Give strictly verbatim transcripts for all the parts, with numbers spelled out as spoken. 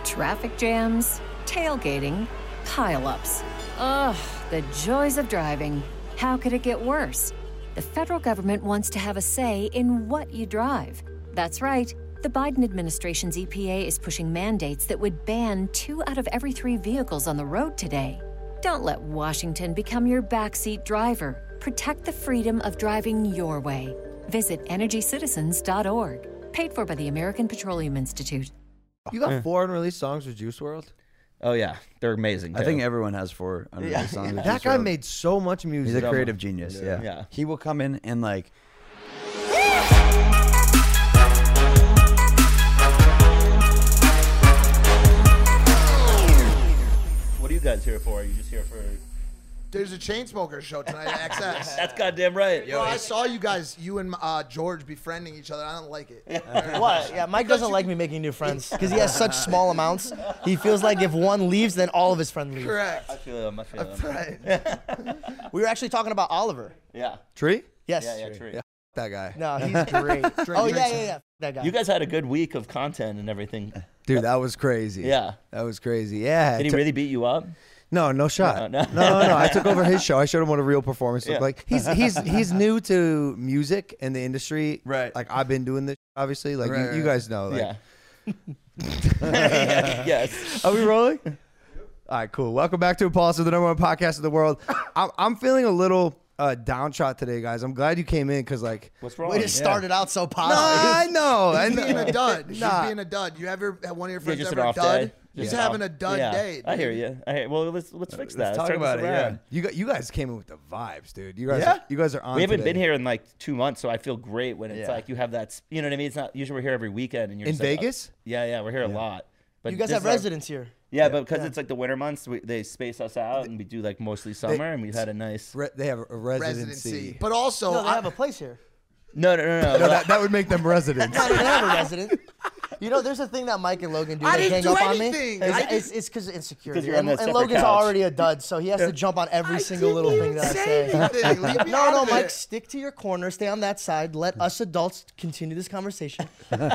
Traffic jams, tailgating, pile-ups. Ugh, the joys of driving. How could it get worse? The federal government wants to have a say in what you drive. That's right. The Biden administration's E P A is pushing mandates that would ban two out of every three vehicles on the road today. Don't let Washington become your backseat driver. Protect the freedom of driving your way. Visit energy citizens dot org. Paid for by the American Petroleum Institute. You got four unreleased songs with Juice world? Oh, yeah. They're amazing. I too. think everyone has four unreleased Yeah. songs. with That Juice guy world. made so much music. He's a creative genius, yeah. Yeah. He will come in and, like... What are you guys here for? Are you just here for... There's a Chainsmokers show tonight at X S. That's goddamn right. Well, I saw you guys, you and uh, George befriending each other. I don't like it. What? Yeah, Mike doesn't like me making new friends because he has such small amounts. He feels like if one leaves, then all of his friends leave. Correct. I feel him. I feel him. Right. We were actually talking about Oliver. Yeah. Tree? Yes. Yeah, yeah, true. Yeah. That guy. No, he's great. oh, yeah, yeah, yeah. That guy. You guys had a good week of content and everything. Dude, that was crazy. Yeah. That was crazy. Yeah. Did he T- really beat you up? No, no shot. No, No, no. no, no. I took over his show. I showed him what a real performance Yeah. looked like. He's he's he's new to music and the industry. Right. Like I've been doing this, obviously. Like Right, you, you right. guys know. Like, Yeah. Yeah, yes. Are we rolling? All right, cool. Welcome back to Impulse, the number one podcast in the world. I'm, I'm feeling a little uh, downshot today, guys. I'm glad you came in because, like, What's wrong? We just started out so nah, positive. I know. I He's being know. a dud. He's Nah. being a dud. You ever had one of your Yeah, friends just an ever off dud? day. He's Just having off- a dud yeah, day. I hear dude. you. I hear, well, let's let's fix that. Let's talk turn this about it, yeah. around. You got you guys came in with the vibes, dude. You guys, Yeah? are, you guys are on. We haven't today. been here in like two months, so I feel great when it's Yeah. like you have that. s- You know what I mean? It's not usually we're here every weekend and you're in just like, Vegas. oh, yeah, yeah, we're here a lot. But You guys this have is our- residents here. Yeah, but because it's like the winter months, we, they space us out and we do like mostly summer, and we've had a nice. Re- they have a residency. Residency. But also, No, they I- have a place here. No, no, no, no. No, that, that would make them residents. No, they have a resident. You know, there's a thing that Mike and Logan do. I They didn't gang do up on me. anything. It's- I It's didn't- it's because of insecurity. you're on And, the and separate Logan's couch. already a dud, so he has to jump on every I single didn't little thing even that I say say. anything. Leave me No, out no, of Mike, it. stick to your corner. Stay on that side. Let us adults continue this conversation.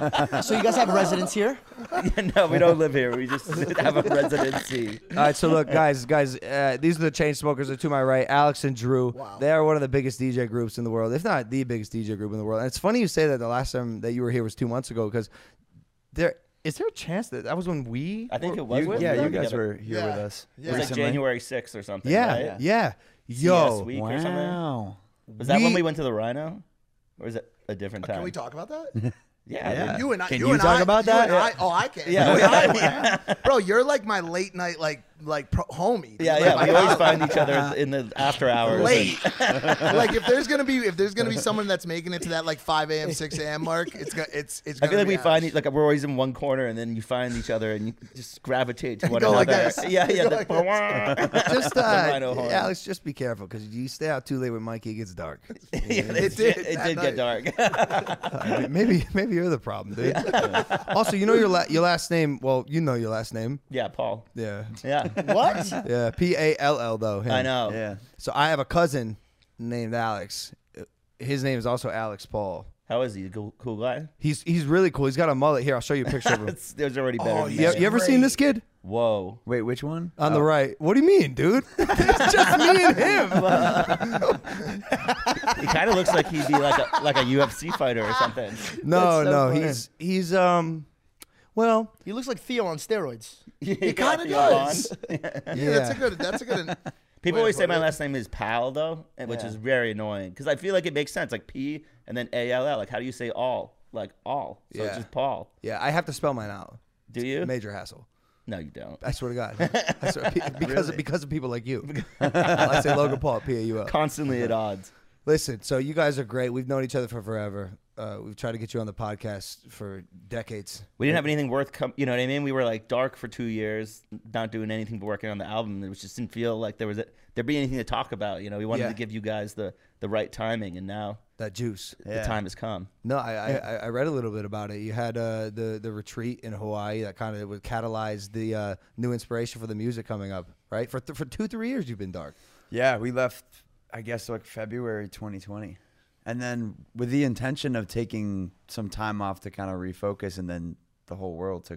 So you guys have residents here? No, we don't live here. We just have a residency. All right, so look, guys, guys, uh, these are the Chainsmokers. They're to my right, Alex and Drew. Wow. They are one of the biggest D J groups in the world, if not the biggest D J group in the world. And it's funny you say that the last time that you were here was two months ago, because there is there a chance that that was when we? I think were- it was. You, when yeah, we you were guys together. were here Yeah. with us. Yeah. It was like recently. January sixth or something. Yeah, right? yeah. C S Yo, week or something. Wow. Was that when We- we went to the Rhino, or is it a different time? Can we talk about that? Yeah. Yeah. You and I. Can you you and talk I, about you that? and I- oh, I can. Yeah. You and I went. Bro, you're like my late night, like, like pro- homie. dude. Yeah, Like, yeah. my We always house- find each other in the after hours. late. Like if there's gonna be if there's gonna be someone that's making it to that like five a.m. six a.m. mark, it's gonna it's it's. I Gonna feel like be we find ours. each, like we're always in one corner, and then you find each other, and you just gravitate to one Go like another. this. Yeah, yeah. Go the- like just The uh, Rhino horn. Alex, just be careful because you stay out too late with Mikey, it gets dark. yeah, It did It that did night. get dark. Uh, maybe maybe you're the problem, dude. Also, you know your la- your last name. Well, you know your last name. yeah, Paul. Yeah, Yeah, What? yeah. P A L L though. him. I know. Yeah. So I have a cousin named Alex. His name is also Alex Paul. How is he? A cool, cool guy? He's he's really cool. He's got a mullet here. I'll show you a picture of him. It's, there's already better. Oh, than yeah. You, you ever seen this kid Whoa. Wait, which one? on the right? What do you mean, dude? It's just me and him. He kind of looks like he'd be like a like a U F C fighter or something. No, That's so no. funny. He's he's um. Well, He looks like Theo on steroids. He kind of does. Yeah, yeah. that's a good. That's a good. People way to always say put my it. last name is Pal though, and which Yeah. is very annoying because I feel like it makes sense, like P and then A L L. Like, how do you say all? Like all. So Yeah. it's just Paul. Yeah, I have to spell mine out. Do you? Major hassle. No, you don't. I swear to God. I swear, pe- because of, because of people like you. I say Logan Paul, P A U L. Constantly at odds. Listen, so you guys are great. We've known each other for forever. Uh, we've tried to get you on the podcast for decades. We didn't have anything worth, com- you know what I mean? We were like dark for two years, not doing anything but working on the album. It was just didn't feel like there was a, there'd be anything to talk about. You know, we wanted Yeah. to give you guys the the right timing, and now That juice. the time has come. No, I, I, I I read a little bit about it. You had uh, the the retreat in Hawaii that kind of would catalyze the uh, new inspiration for the music coming up, right? For th- for two three years you've been dark. Yeah, we left, I guess, like February twenty twenty. And then with the intention of taking some time off to kind of refocus, and then the whole world took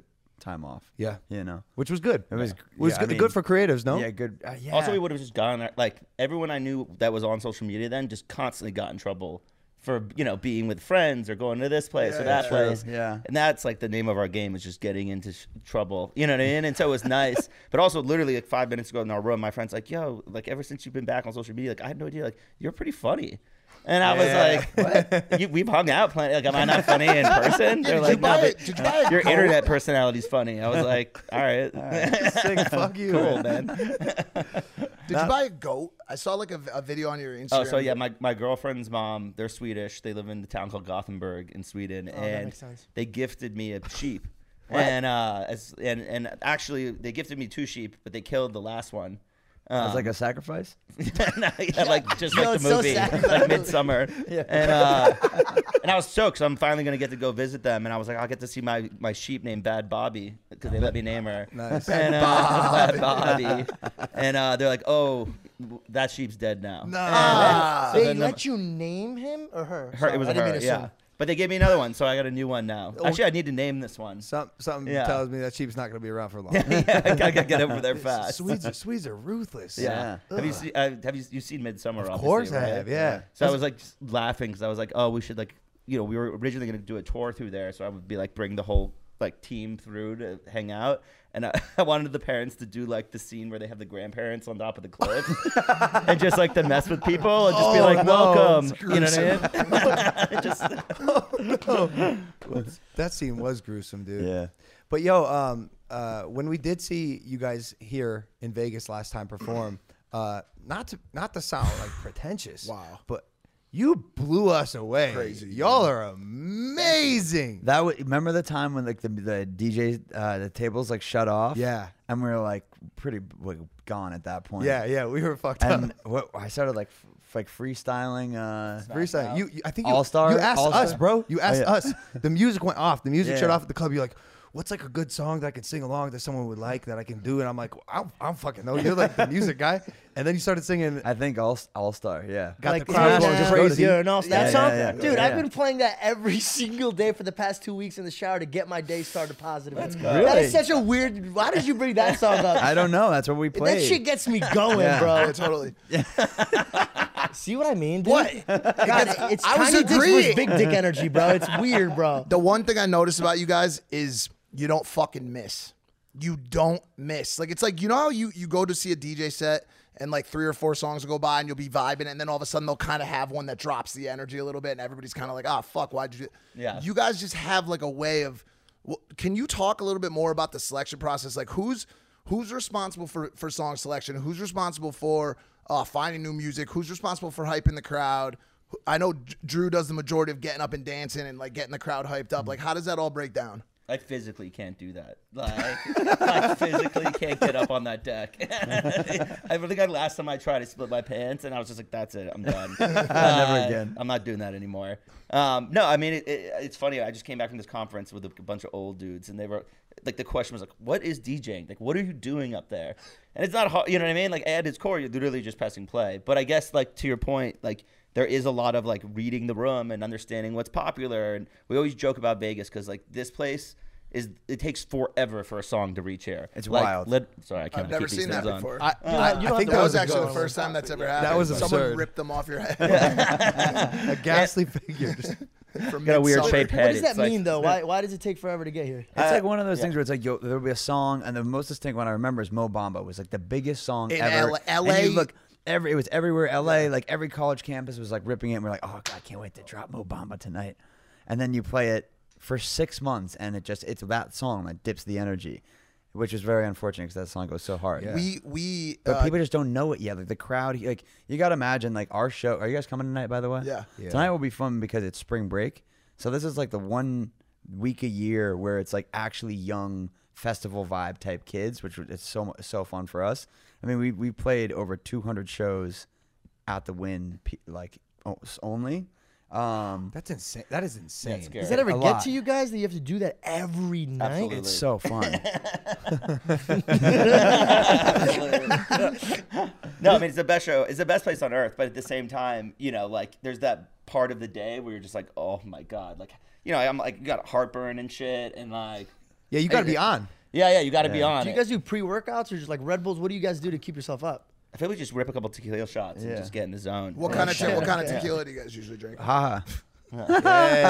time off. Yeah. You know, Which was good. it was It was yeah, I good, mean, good for creatives, no? Yeah, good. Uh, yeah. Also, we would have just gone like everyone I knew that was on social media then just constantly got in trouble for you know being with friends or going to this place or that true. place. Yeah. And that's like the name of our game is just getting into sh- trouble. You know what I mean? And so it was nice. But also, literally like five minutes ago in our room, my friend's like, "Yo, like ever since you've been back on social media, like I had no idea, like you're pretty funny." And I was like, "What? You, we've hung out plenty. Like, am I not funny in person?" They're Did like, you buy "No, it? but Did you buy a your coat? internet personality's funny." I was like, "All right, Sick, fuck you. cool, man." Did you buy a goat? I saw like a, a video on your Instagram. Oh, so yeah, my, my girlfriend's mom, they're Swedish. They live in the town called Gothenburg in Sweden, Oh, that and makes sense. they gifted me a sheep. And uh, as, and and actually, they gifted me two sheep, but they killed the last one. It was Um, like a sacrifice. no, yeah, like just No, like it's the so movie, sad. like Midsummer. And uh, and I was stoked. So I'm finally gonna get to go visit them. And I was like, I'll get to see my, my sheep named Bad Bobby because they let me name her. Nice. And, uh, Bad Bobby. And uh, they're like, oh, that sheep's dead now. No. Ah. So They then the- let you name him or her? Her, Sorry, it was I didn't her, mean to yeah. assume. But they gave me another one, so I got a new one now. Actually, I need to name this one. Some, something Yeah. tells me that sheep's not going to be around for long. yeah, I gotta get over there fast. Swedes, are, Swedes are ruthless. Yeah. Have you seen? Uh, have you you seen Midsummer? Of obviously, course I right? have, yeah. So I was like just laughing because I was like, oh, we should like, you know, we were originally gonna do a tour through there, so I would be like, bring the whole like team through to hang out, and I, I wanted the parents to do like the scene where they have the grandparents on top of the cliff, and just like to mess with people and just be Oh, like, no, welcome, it's you know what I mean? just That scene was gruesome, dude. Yeah. But yo, um, uh, when we did see you guys here in Vegas last time perform, uh, not to not to sound like pretentious, Wow. but you blew us away. Crazy. Y'all are amazing. That w- remember the time when like the the D J uh, the tables like shut off. Yeah. And we were like pretty like, gone at that point. Yeah, yeah, we were fucked And up. what, I started like f- like freestyling. Uh, Freestyle. You, you, I think you, All-Star? you asked All-Star? us, bro. You asked yeah. us. The music went off. The music Yeah. shut off at the club. You're like, what's like a good song that I can sing along that someone would like that I can do? And I'm like, I don't, I don't fucking know. You're like the music guy. And then you started singing. I think all all star. Yeah. Got like the crowd going yeah, crazy. Yeah, and all, that Yeah, song, yeah, yeah. dude. Yeah. I've been playing that every single day for the past two weeks in the shower to get my day started positive. That's good. That Really? is such a weird. Why did you bring that song up? I don't know. That's what we played. That shit gets me going, Yeah. bro. Yeah, totally. See what I mean, dude? What? God, it's I was tiny dicks agreeing. versus big dick energy, bro. It's weird, bro. The one thing I noticed about you guys is you don't fucking miss. You don't miss. Like it's like you know how you you go to see a D J set and like three or four songs will go by and you'll be vibing and then all of a sudden they'll kind of have one that drops the energy a little bit and everybody's kind of like, ah, fuck, why'd you do? Yeah. You guys just have like a way of. Well, can you talk a little bit more about the selection process? Like who's who's responsible for for song selection? Who's responsible for uh, finding new music? Who's responsible for hyping the crowd? I know D- Drew does the majority of getting up and dancing and like getting the crowd hyped up. Like how does that all break down? I physically can't do that. Like, I physically can't get up on that deck. I think I, last time I tried to split my pants, and I was just like, "That's it, I'm done. Uh, Never again. I'm not doing that anymore." Um, no, I mean, it, it, it's funny. I just came back from this conference with a bunch of old dudes, and they were like, the question was like, "What is DJing? Like, what are you doing up there?" And it's not hard, you know what I mean? Like, at its core, you're literally just pressing play. But I guess, like to your point, like. There is a lot of like reading the room and understanding what's popular, and we always joke about Vegas because like this place is it takes forever for a song to reach here. It's like, wild. Let, sorry, I can't I've never keep these seen that things on. before. I, You don't I, have- you I don't think have That to was that actually was the first time that's ever happened. was Someone absurd. ripped them off your head. a ghastly figure. Just, From Got a weird Midsummer. shaped head. What does that It's like- mean, though? Why why does it take forever to get here? It's like one of those yeah. things where it's like yo, there'll be a song, and the most distinct one I remember is Mo Bamba. It was like the biggest song In ever. L- And you LA look, every it was everywhere. L A, like every college campus was like ripping it. And we're like, oh god, I can't wait to drop Mo Bamba tonight. And then you play it for six months, and it just it's that song that dips the energy, which is very unfortunate because that song goes so hard. Yeah. We we But uh, people just don't know it yet. Like the crowd, like you got to imagine, like our show. Are you guys coming tonight? By the way, Yeah. Yeah. Tonight will be fun because it's spring break. So this is like the one week a year where it's like actually young festival vibe type kids, which it's so so fun for us. I mean, we we played over two hundred shows at the Wynn, pe- like o- only. Um, that's insane. That is insane. scary. Does that ever A get lot. to you guys that you have to do that every night? Absolutely. it's so fun. No, I mean it's the best show. It's the best place on earth. But at the same time, you know, like there's that part of the day where you're just like, oh my god, like you know, I'm like you got heartburn and shit, and like Yeah, you got to be on. Yeah, yeah, you got to be on. Do you it. guys do pre-workouts or just like Red Bulls? What do you guys do to keep yourself up? I feel we just rip a couple tequila shots and Yeah. just get in the zone. What kind of te- what kind of tequila do you guys usually drink? Haha. Thank you for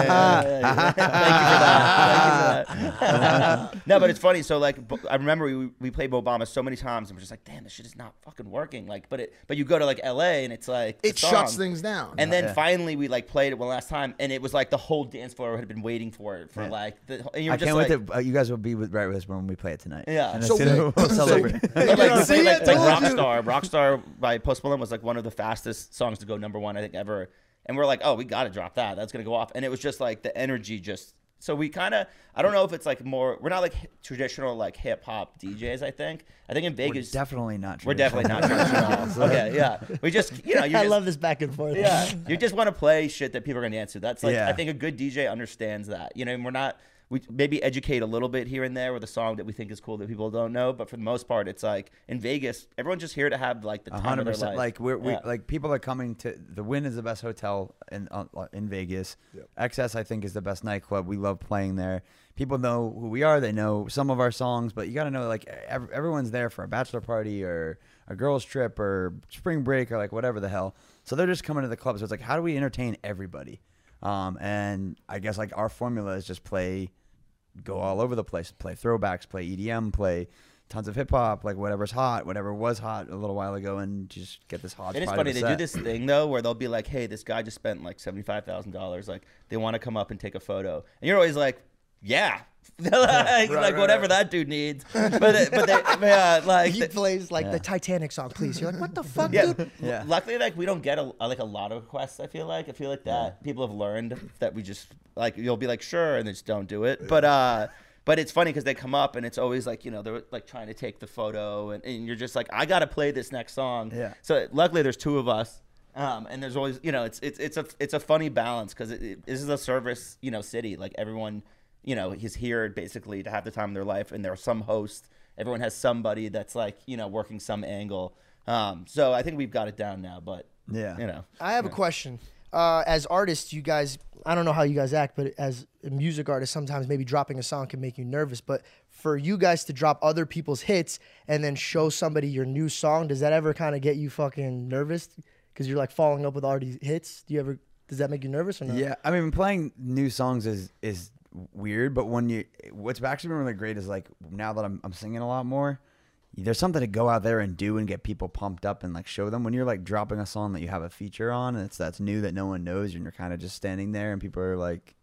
that. Thank you for that. No, but it's funny. So like, Bo- I remember we we played Obama so many times, and we're just like, damn, this shit is not fucking working. Like, but it, but you go to like L A, and it's like the It shuts song. things down. And then Yeah. finally we like played it one last time, and it was like the whole dance floor had been waiting for it for Yeah. like. The, and you were I just can't like, wait to. Uh, you guys will be with, right with us when we play it tonight. Yeah. And So it's gonna- wait, we'll so- celebrate. But like, See, like, I like told you. Rockstar, Rockstar by Post Malone was like one of the fastest songs to go number one I think ever, and we're like, oh, we got to drop that. That's gonna go off, and it was just like the energy just. So we kind of, I don't know if it's like more. We're not like hi- traditional like hip hop D Js. I think. I think in We're Vegas, definitely not. we're definitely not traditional. Okay, yeah. We just, you know, you I just, love this back and forth. yeah, you just want to play shit that people are gonna dance to. That's like, Yeah. I think a good D J understands that. You know, and we're not. We maybe educate a little bit here and there with a song that we think is cool that people don't know, but for the most part, it's like in Vegas, everyone's just here to have like the A time hundred of their percent. life. Like we're we, Yeah. like people are coming to the Wynn is the best hotel in uh, in Vegas. Yep. X S I think is the best nightclub. We love playing there. People know who we are. They know some of our songs, but you got to know like ev- everyone's there for a bachelor party or a girls trip or spring break or like whatever the hell. So they're just coming to the club. So it's like, how do we entertain everybody? Um, and I guess like our formula is just play, go all over the place, play throwbacks, play E D M, play tons of hip hop, like whatever's hot, whatever was hot a little while ago, and just get this hot. It is funny. They do this thing though, where they'll be like, "Hey, this guy just spent like seventy-five thousand dollars. Like, they want to come up and take a photo," and you're always like, "Yeah, like, like right, whatever right. that dude needs." But it- but they, yeah, like He plays like the Titanic song, please. You're like, what the fuck, yeah. dude? Yeah. Luckily, like we don't get a, like a lot of requests. I feel like I feel like that people have learned that we just like you'll be like sure and they just don't do it. But uh, but it's funny because they come up and it's always like you know they're like trying to take the photo and, and you're just like I gotta play this next song. Yeah. So luckily there's two of us. Um, and there's always, you know, it's it's it's a it's a funny balance because it, it, this is a service, you know, city. Like everyone, you know, is here basically to have the time of their life, and there's some host. Everyone has somebody that's like, you know, working some angle. Um, so I think we've got it down now. But Yeah. you know, I have a question. Uh, as artists, you guys, I don't know how you guys act, but as a music artist, sometimes maybe dropping a song can make you nervous. But for you guys to drop other people's hits and then show somebody your new song, does that ever kind of get you fucking nervous? Because you're like following up with all these hits. Do you ever? Does that make you nervous or not? Yeah, I mean, playing new songs is is weird, but when you, what's actually been really great is like now that I'm I'm singing a lot more, there's something to go out there and do and get people pumped up and like show them. When you're like dropping a song that you have a feature on and it's that's new that no one knows, and you're kind of just standing there and people are like,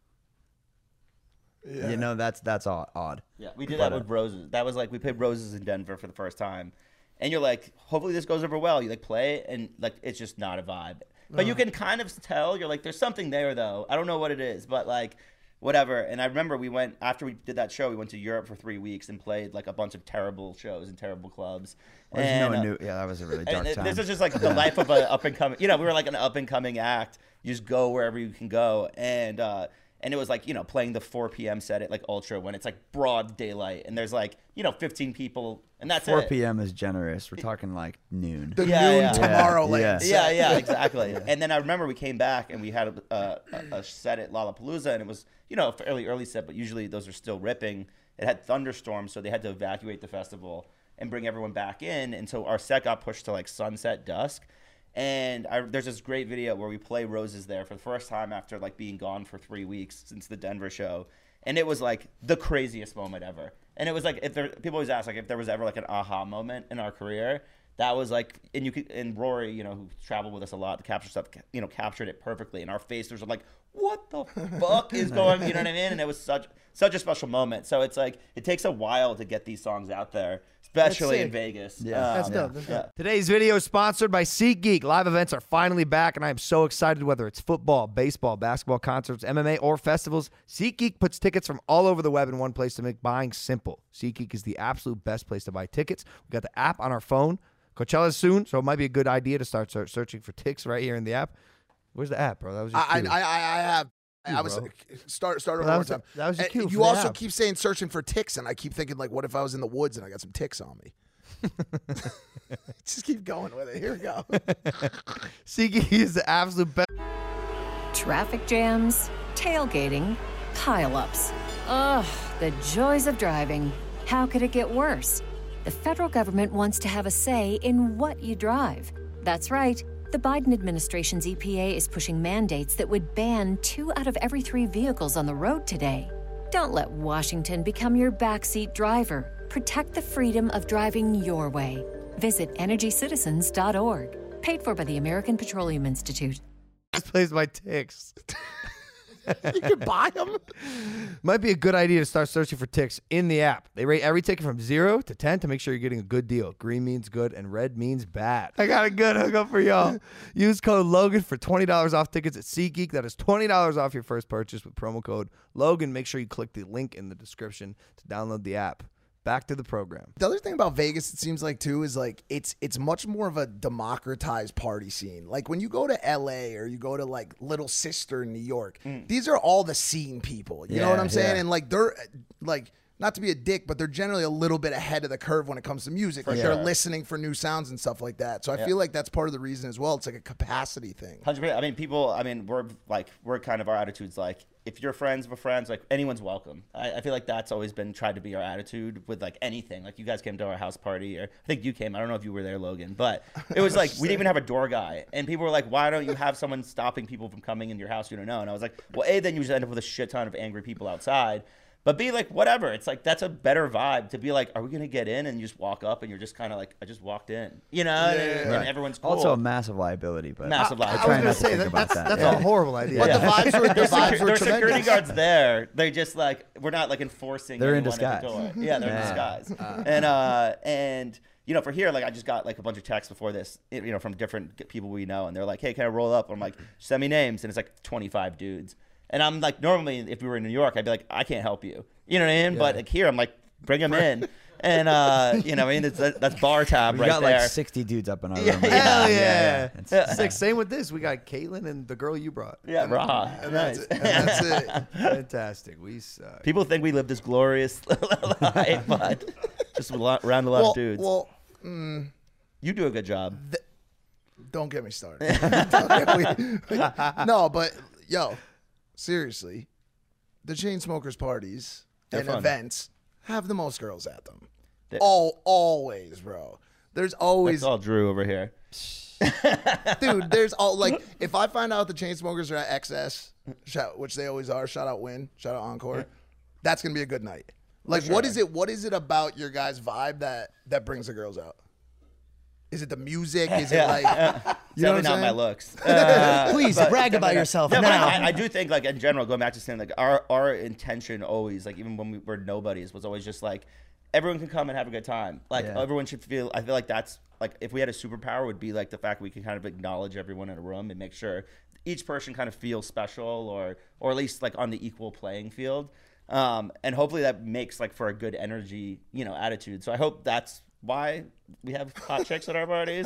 Yeah. you know, that's that's odd. odd. yeah, we did But, that with Roses. That was like we played Roses in Denver for the first time, and you're like, hopefully this goes over well. You like play it, and like it's just not a vibe. But you can kind of tell. You're like, there's something there though. I don't know what it is, but like. Whatever. And I remember we went after we did that show. We went to Europe for three weeks and played like a bunch of terrible shows in terrible clubs. There's and, no uh, new. Yeah, that was a really dark and it- time. this is just like the life of an up and coming. You know, we were like an up and coming act. You just go wherever you can go, and uh, and it was like you know playing the four p.m. set at like Ultra when it's like broad daylight, and there's like you know fifteen people, and that's four it. p.m. is generous. We're talking like noon. The Yeah, noon yeah. Tomorrowland. Yeah. set. Yeah, yeah, exactly. And then I remember we came back and we had a, a, a set at Lollapalooza, and it was you know a fairly early set, but usually those are still ripping. It had thunderstorms, so they had to evacuate the festival and bring everyone back in, and so our set got pushed to like sunset dusk. And I, there's this great video where we play Roses there for the first time after like being gone for three weeks since the Denver show, and it was like the craziest moment ever. And it was like if there people always ask like if there was ever like an aha moment in our career. That was like, and you could, and Rory, you know, who traveled with us a lot to capture stuff, you know, captured it perfectly. And our faces were like, "What the fuck is going?" You know what I mean? And it was such such a special moment. So it's like it takes a while to get these songs out there, especially in sick. Vegas. Yeah. Um, That's dope. That's yeah. dope. Today's video is sponsored by SeatGeek. Live events are finally back, and I am so excited. Whether it's football, baseball, basketball, concerts, M M A, or festivals, SeatGeek puts tickets from all over the web in one place to make buying simple. SeatGeek is the absolute best place to buy tickets. We got the app on our phone. Coachella's soon, so it might be a good idea to start search- searching for tickets right here in the app. Where's the app, bro? That was your I, I, cue. I, I have. I You, was bro. start start over Well, that one was time. the- that was your And cue for You the also app. keep saying searching for ticks, and I keep thinking like, what if I was in the woods and I got some ticks on me? Just keep going with it. Here we go. SeatGeek is the absolute best. Traffic jams, tailgating, pileups. Ugh, the joys of driving. How could it get worse? The federal government wants to have a say in what you drive. That's right. The Biden administration's E P A is pushing mandates that would ban two out of every three vehicles on the road today. Don't let Washington become your backseat driver. Protect the freedom of driving your way. Visit energy citizens dot org. Paid for by the American Petroleum Institute. This plays my ticks. You can buy them. Might be a good idea to start searching for ticks in the app. They rate every ticket from zero to ten to make sure you're getting a good deal. Green means good and red means bad. I got a good hookup for y'all. Use code Logan for twenty dollars off tickets at SeatGeek. That is twenty dollars off your first purchase with promo code Logan. Make sure you click the link in the description to download the app. Back to the program. The other thing about Vegas, it seems like too, is like it's it's much more of a democratized party scene. Like when you go to L A or you go to like Little Sister in New York, mm. these are all the scene people. You yeah, know what I'm saying? Yeah. And like they're like, not to be a dick, but they're generally a little bit ahead of the curve when it comes to music. Like sure. they're listening for new sounds and stuff like that. So I yeah. feel like that's part of the reason as well. It's like a capacity thing. one hundred percent. I mean, people, I mean, we're like, we're kind of, our attitude's like, if you're friends with friends, like anyone's welcome. I, I feel like that's always been tried to be our attitude with like anything. Like you guys came to our house party, or I think you came. I don't know if you were there, Logan, but it was like we didn't even have a door guy, and people were like, "Why don't you have someone stopping people from coming in your house? You don't know." And I was like, "Well, A, then you just end up with a shit ton of angry people outside." But be like, whatever. It's like, that's a better vibe to be like, are we going to get in? And you just walk up and you're just kind of like, I just walked in. You know? Yeah, and, right. and everyone's cool. Also a massive liability, but Massive I, liability. I try I was not to gonna say, think that, about that's, that. that's yeah. a horrible idea. But Yeah. the vibes were the There's, vibes secu- were there's tremendous. security guards there. They just like, we're not like enforcing They're in anyone at the disguise. door. Yeah, they're in Yeah. disguise. and, uh, and, you know, for here, like I just got like a bunch of texts before this, you know, from different people we know. And they're like, hey, can I roll up? I'm like, send me names. And it's like twenty-five dudes. And I'm like, normally if we were in New York, I'd be like, I can't help you. You know what I mean? But like here, I'm like, bring them in. And, uh, you know, I mean, it's, that's bar tab We right got there. like sixty dudes up in our Yeah, room. yeah. Hell yeah. It's- Yeah. Sick. Same with this. We got Caitlin and the girl you brought. yeah, raw. And Nice. that's it. And that's it. Fantastic. We suck. People think we live this glorious life, but just a lot, around a lot Well, of dudes. well, mm, You do a good job. don't get me started. Don't get me- no, but yo, seriously, the Chainsmokers parties They're and fun. events have the most girls at them. They- All, always, bro. There's always, That's all Drew over here. dude. There's all like, if I find out the Chainsmokers are at X S, shout, which they always are. Shout out Win, shout out Encore. That's gonna be a good night. Like, what is it? What is it about your guys' vibe that that brings the girls out? Is it the music? Is it like, you know what Definitely I'm not my saying? looks. Uh, Please but- brag about yourself No, but now. I, I do think, like in general, going back to saying, like our our intention always, like even when we were nobodies, was always just like everyone can come and have a good time. Like Yeah. everyone should feel. I feel like that's like if we had a superpower, would be like the fact we can kind of acknowledge everyone in a room and make sure each person kind of feels special, or or at least like on the equal playing field. Um, and hopefully that makes like for a good energy, you know, attitude. So I hope that's why we have hot chicks at our parties.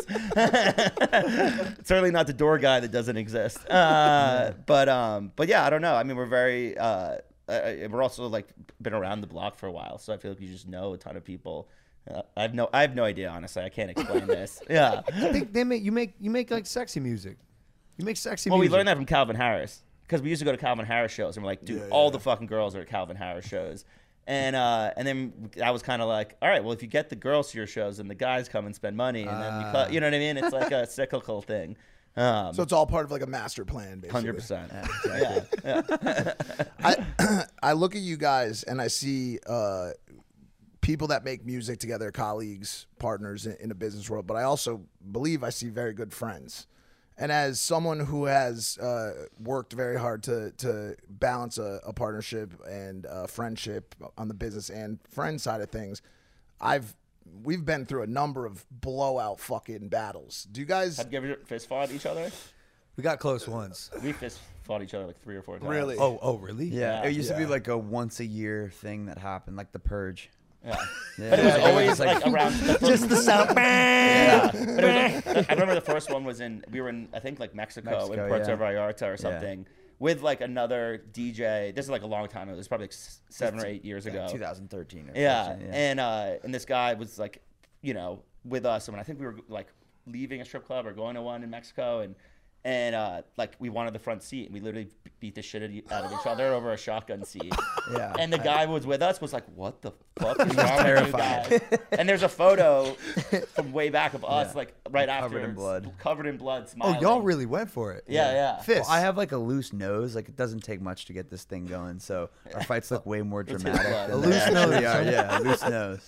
Certainly not the door guy that doesn't exist. Uh, but um, but yeah, I don't know. I mean, we're very uh, uh, we're also like been around the block for a while, so I feel like you just know a ton of people. Uh, I have no I have no idea, honestly. I can't explain this. Yeah. I think they make you make you make like sexy music. You make sexy Well, we music. learned that from Calvin Harris because we used to go to Calvin Harris shows, and we're like, dude, Yeah, all yeah. the fucking girls are at Calvin Harris shows. And uh, and then I was kind of like, all right, well, if you get the girls to your shows, and the guys come and spend money, and then you cut, you know what I mean? It's like a cyclical thing. Um, So it's all part of like a master plan, basically. Hundred percent. Yeah. yeah. I I look at you guys and I see uh, people that make music together, colleagues, partners in, in the business world, but I also believe I see very good friends. And as someone who has uh, worked very hard to to balance a, a partnership and a friendship on the business and friend side of things, I've we've been through a number of blowout fucking battles. Do you guys Have you ever fist fought each other? We got close once. We fist fought each other like three or four times. really? Oh, oh, really? Yeah, Yeah. it used to be Yeah. like a once a year thing that happened, like the Purge. Yeah. Yeah. But it was Yeah. always It's like- like around. The first, Just the sound. yeah. But it was, I remember the first one was in. We were in, I think, like Mexico, Mexico, in Puerto yeah. Vallarta or something, with like another D J. This is like a long time ago. This is probably like s- seven or eight years ago. twenty thirteen. Or Yeah, something, yeah. and uh, and this guy was like, you know, with us, and I think we were like leaving a strip club or going to one in Mexico, and and uh, like we wanted the front seat, and we literally beat the shit out of each other over a shotgun seat. Yeah. And the guy was with us was like, "What the fuck is wrong with you guys?" And there's a photo from way back of us, Yeah. like right Covered after, in blood. covered in blood, Oh, smiling. y'all really went for it. Yeah, yeah. Fists. Well, I have like a loose nose. Like it doesn't take much to get this thing going. So our fights look way more his dramatic. blood. Than A they loose actually nose. are. Yeah, a loose nose.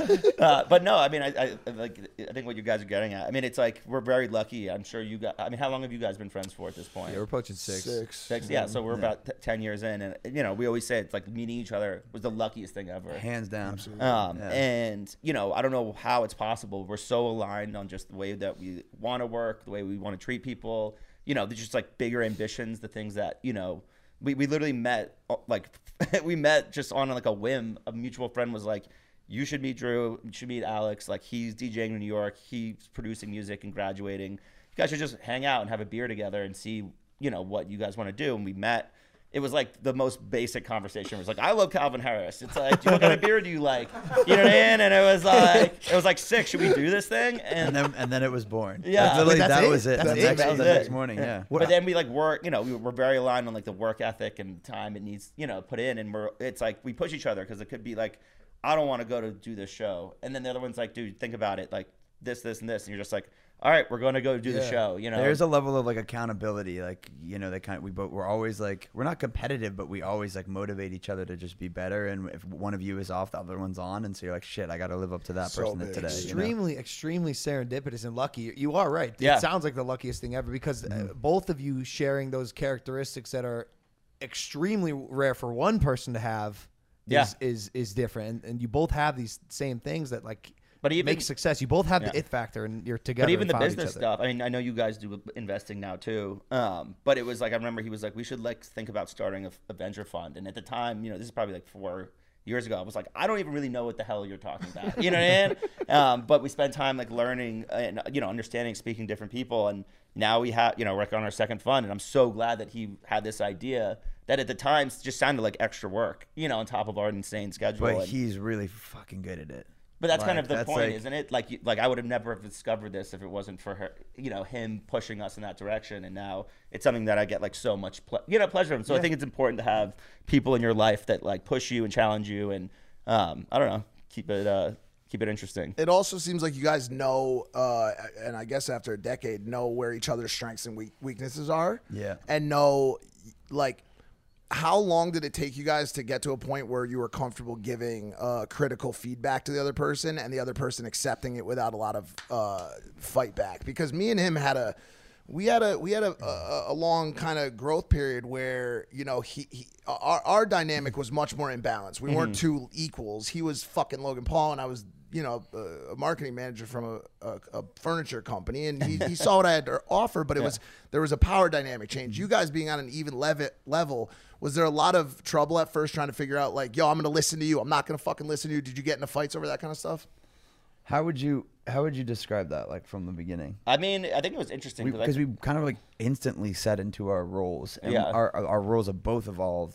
Uh, but no, I mean, I, I like. I think what you guys are getting at. I mean, it's like we're very lucky. I'm sure you guys. I mean, how long have you guys been friends for at this point? Yeah, we're approaching six. Six. Six. Yeah. So we're about t- ten years in, and you know, we always say it's like meeting each other was the luckiest thing ever. Hands down. Um, Yeah. And you know, I don't know how it's possible. We're so aligned on just the way that we want to work, the way we want to treat people. You know, there's just like bigger ambitions, the things that you know. We we literally met uh, like we met just on like a whim. A mutual friend was like, "You should meet Drew. You should meet Alex. Like he's DJing in New York. He's producing music and graduating. You guys should just hang out and have a beer together and see you know what you guys want to do." And we met. It was like the most basic conversation. It was like, I love Calvin Harris. It's like, what kind of beer do you like? You know what I mean? And it was like, it was like, sick. Should we do this thing? And, And then and then it was born. Yeah. That's literally, Wait, that's that it? was it. That's the it? next, That was the it. next morning, yeah. but then we like work, you know, we were very aligned on like the work ethic and time it needs, you know, put in. And we're, it's like we push each other because it could be like, I don't want to go to do this show. And then the other one's like, dude, think about it. Like this, this, and this. And you're just like, all right, we're going to go do the Yeah. show. You know, There's a level of like accountability, like you know, they kind of we both we're always like we're not competitive, but we always like motivate each other to just be better. And if one of you is off, the other one's on, and so you're like, shit, I got to live up to that So person big. today. you know? Extremely, extremely serendipitous and lucky. You are right. Yeah. It sounds like the luckiest thing ever because uh, both of you sharing those characteristics that are extremely rare for one person to have Yeah. is is, is different. And, and you both have these same things that like But even- make success. You both have Yeah. the it factor and you're together. But even and the found each business other. stuff. I mean, I know you guys do investing now too. Um, but it was like I remember he was like, we should like think about starting a, a venture fund. And at the time, you know, this is probably like four years ago. I was like, I don't even really know what the hell you're talking about. You know what I mean? Um, but we spent time like learning and you know understanding, speaking to different people. And now we have you know we're on our second fund. And I'm so glad that he had this idea that at the time just sounded like extra work. You know, on top of our insane schedule. But And- he's really fucking good at it. But that's kind Like, of the that's point, like- isn't it? Like, you, like I would have never have discovered this if it wasn't for her, you know, him pushing us in that direction. And now it's something that I get like so much, ple- you know, pleasure from. So I think it's important to have people in your life that like push you and challenge you, and um, I don't know, keep it, uh, keep it interesting. It also seems like you guys know, uh, and I guess after a decade, know where each other's strengths and weak- weaknesses are. Yeah. And know, like, how long did it take you guys to get to a point where you were comfortable giving uh, critical feedback to the other person and the other person accepting it without a lot of uh, fight back? Because me and him had a, we had a we had a, a, a long kind of growth period where you know he, he our our dynamic was much more imbalanced. We weren't two equals. He was fucking Logan Paul, and I was you know a, a marketing manager from a, a, a furniture company, and he, he saw what I had to offer, but it was there was a power dynamic change. You guys being on an even level level. Was there a lot of trouble at first trying to figure out like, yo, I'm gonna listen to you. I'm not gonna fucking listen to you. Did you get into fights over that kind of stuff? How would you how would you describe that like from the beginning? I mean, I think it was interesting Because like, we, kind of like instantly set into our roles, and Yeah. our our roles have both evolved,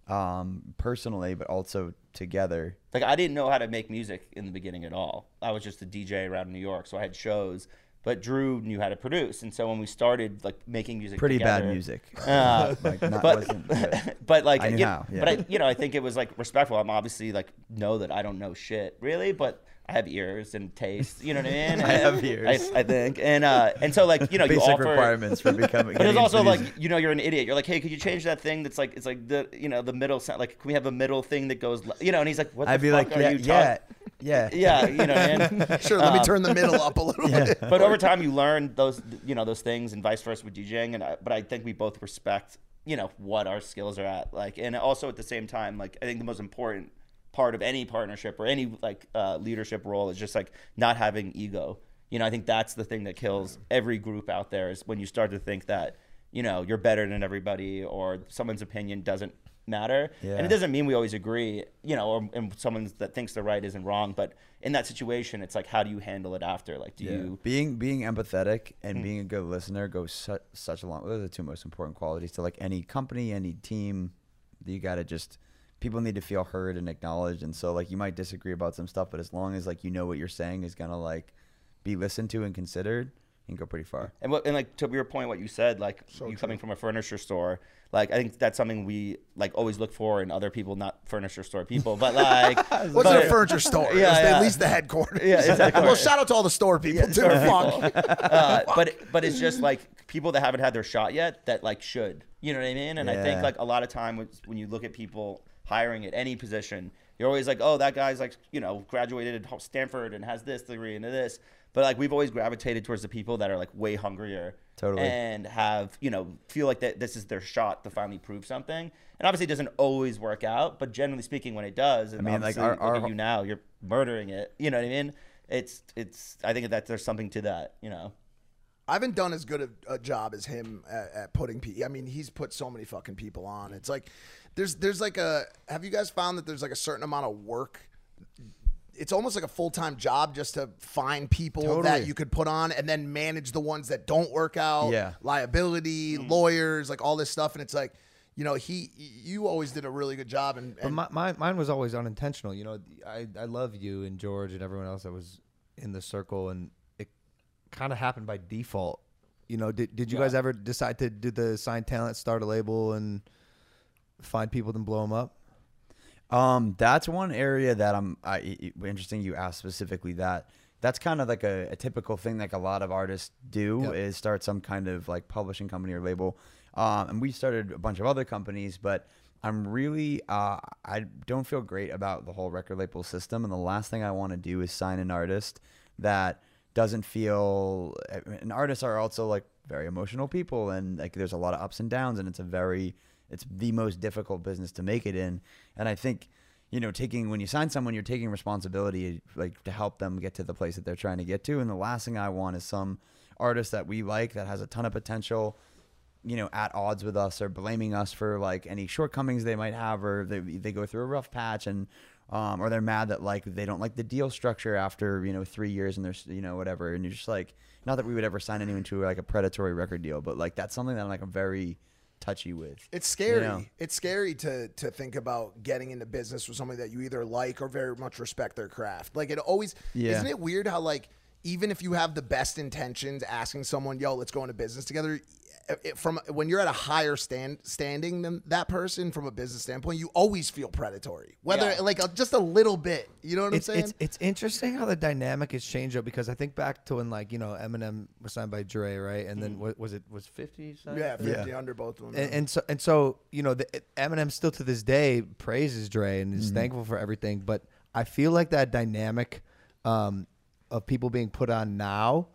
um, personally, but also together. like I didn't know how to make music in the beginning at all. I was just a D J around New York, so I had shows. But Drew knew how to produce, and so when we started like making music, Pretty together, bad music. Uh, like not, but wasn't good. but like I knew you- how, yeah. but I you know I think it was like respectful. I'm obviously like know that I don't know shit really, but I have ears and taste. You know what I mean? I have ears. I, I think, and uh, and so like you know you Basic offer requirements for becoming. But it's getting also into like music. you know you're an idiot. You're like, hey, could you change that thing that's like it's like the you know the middle sound like can we have a middle thing that goes le-" you know? And he's like, what the I'd be fuck like, are yeah, you yeah, talking? yeah, Yeah, you know what I mean? Sure, let me Um, turn the middle up a little bit. But over time, you learn those, you know, those things, and vice versa with DJing. And I, but I think we both respect, you know, what our skills are at. Like, and also at the same time, like, I think the most important part of any partnership or any like uh, leadership role is just like not having ego. You know, I think that's the thing that kills every group out there is when you start to think that, you know, you're better than everybody or someone's opinion doesn't matter. Yeah. And it doesn't mean we always agree, you know, or and someone that thinks they're right isn't wrong. But in that situation, it's like, how do you handle it after? Like, do Yeah. you? being being empathetic Hmm. and being a good listener goes su- such a long. Those are the two most important qualities to like any company, any team. You got to just people need to feel heard and acknowledged. And so like you might disagree about some stuff, but as long as like you know what you're saying is gonna like be listened to and considered, you can go pretty far. And what, and like to your point, what you said, like So you true. coming from a furniture store, like I think that's something we like always look for in other people, not furniture store people, but like What's but- a furniture store? Yeah, It's the- yeah. At least the headquarters. Yeah, exactly. Well, shout out to all the store people too. store Fuck. uh, but but it's just like people that haven't had their shot yet that like should, you know what I mean? And I think Yeah. like a lot of time when when you look at people hiring at any position, you're always like, oh, that guy's like, you know, graduated at Stanford and has this degree and this. But like we've always gravitated towards the people that are like way hungrier, Totally. and have, you know, feel like that this is their shot to finally prove something. And obviously it doesn't always work out, but generally speaking, when it does, and I mean, like, obviously our- look our- at you now, you're murdering it. You know what I mean? It's it's. I think that there's something to that. You know. I haven't done as good a, a job as him at, at putting people. I mean, he's put so many fucking people on. It's like there's there's like a. Have you guys found that there's like a certain amount of work? It's almost like a full time job just to find people that Totally. you could put on and then manage the ones that don't work out. Yeah. Liability, lawyers, like all this stuff, and it's like, you know, he you always did a really good job. And, But and my, my, mine was always unintentional. You know, I, I love you and George and everyone else that was in the circle, and it kind of happened by default. You know, did did you guys ever decide to do the sign talent, start a label, and find people and blow them up? Um, that's one area that I'm. I, it- interesting you asked specifically that. That's kind of like a, a typical thing like a lot of artists do Yep. is start some kind of like publishing company or label. Um, and we started a bunch of other companies, but I'm really uh, I don't feel great about the whole record label system. And the last thing I want to do is sign an artist that doesn't feel. And artists are also like very emotional people, and like there's a lot of ups and downs, and it's a very it's the most difficult business to make it in. And I think, you know, taking when you sign someone, you're taking responsibility like to help them get to the place that they're trying to get to. And the last thing I want is some artist that we like that has a ton of potential, you know, at odds with us or blaming us for like any shortcomings they might have, or they they go through a rough patch and um or they're mad that like they don't like the deal structure after, you know, three years and there's, you know, whatever. And you're just like, not that we would ever sign anyone to like a predatory record deal, but like that's something that I'm like I'm very touchy with. It's scary. You know? It's scary to to think about getting into business with somebody that you either like or very much respect their craft. Like it always Yeah. isn't it weird how like even if you have the best intentions, asking someone, "Yo, let's go into business together," it, from when you're at a higher stand standing than that person from a business standpoint, you always feel predatory. Whether Yeah. like a, just a little bit. You know what It's I'm saying? it's it's interesting how the dynamic has changed though, because I think back to when like you know Eminem was signed by Dre, right? And then what was it was fifty signed? yeah, fifty under both of them. And, and so and so you know the, Eminem still to this day praises Dre and is thankful for everything, but I feel like that dynamic um, of people being put on now,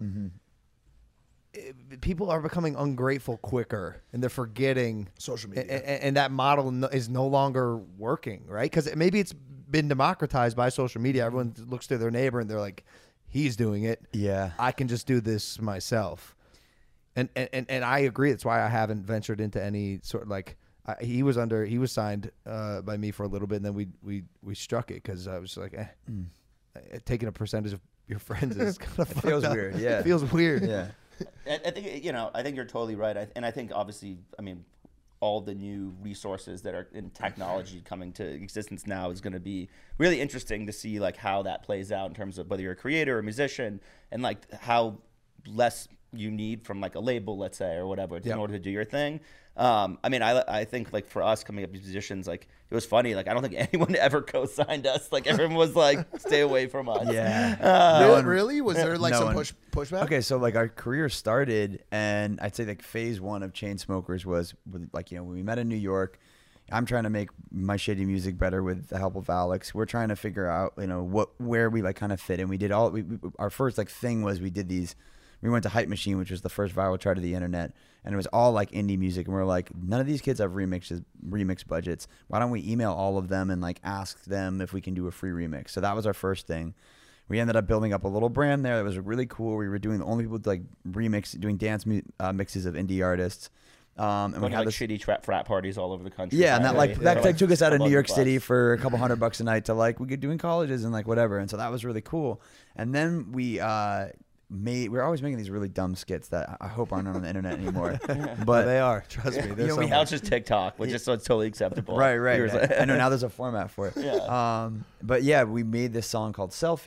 it- people are becoming ungrateful quicker, and they're forgetting Social a- media. a- and, that model no, is no longer working, right? Because maybe it's been democratized by social media. Everyone looks to their neighbor and they're like, "He's doing it. Yeah. I can just do this myself." And and, and, and I agree. That's why I haven't ventured into any sort of like I, he was under he was signed uh, by me for a little bit, and then we we we struck it because I was like, eh, uh, taking a percentage of your friends is kind of It feels weird, yeah. it feels weird. Yeah. I, I think you know. I think you're totally right. I, and I think obviously, I mean, all the new resources that are in technology coming to existence now is going to be really interesting to see like how that plays out in terms of whether you're a creator or a musician, and like how less you need from like a label, let's say, or whatever, Yep. in order to do your thing. Um, I mean, I I think like for us coming up as musicians, like it was funny. Like I don't think anyone ever co-signed us. Like everyone was like, stay away from us. Yeah. Uh, really, one- really? Was there like no some one- push pushback? Okay, so like our career started, and I'd say like phase one of Chainsmokers was with, like, you know, when we met in New York. I'm trying to make my shitty music better with the help of Alex. We're trying to figure out, you know, what where we like kind of fit, and we did all. We, we, our first like thing was we did these. We went to Hype Machine, which was the first viral chart of the internet, and it was all like indie music. And we we're like, none of these kids have remixes, remix budgets. Why don't we email all of them and like ask them if we can do a free remix? So that was our first thing. We ended up building up a little brand there that was really cool. We were doing the only people with like remix, doing dance mu- uh, mixes of indie artists. Um, and Going we to had like this, shitty trap frat parties all over the country. yeah, and that like right? that For, like, took us out of couple New York hundred City bucks. for a couple hundred bucks a night to like we could do in colleges and like whatever. And so that was really cool. And then we uh, made we we're always making these really dumb skits that I hope aren't on the internet anymore. But But they are. Trust me. You There's know, we some- Now it's just TikTok, which is so it's totally acceptable. Right, right. Years right. later. I know now there's a format for it. Yeah. Um, but yeah, we made this song called Selfie,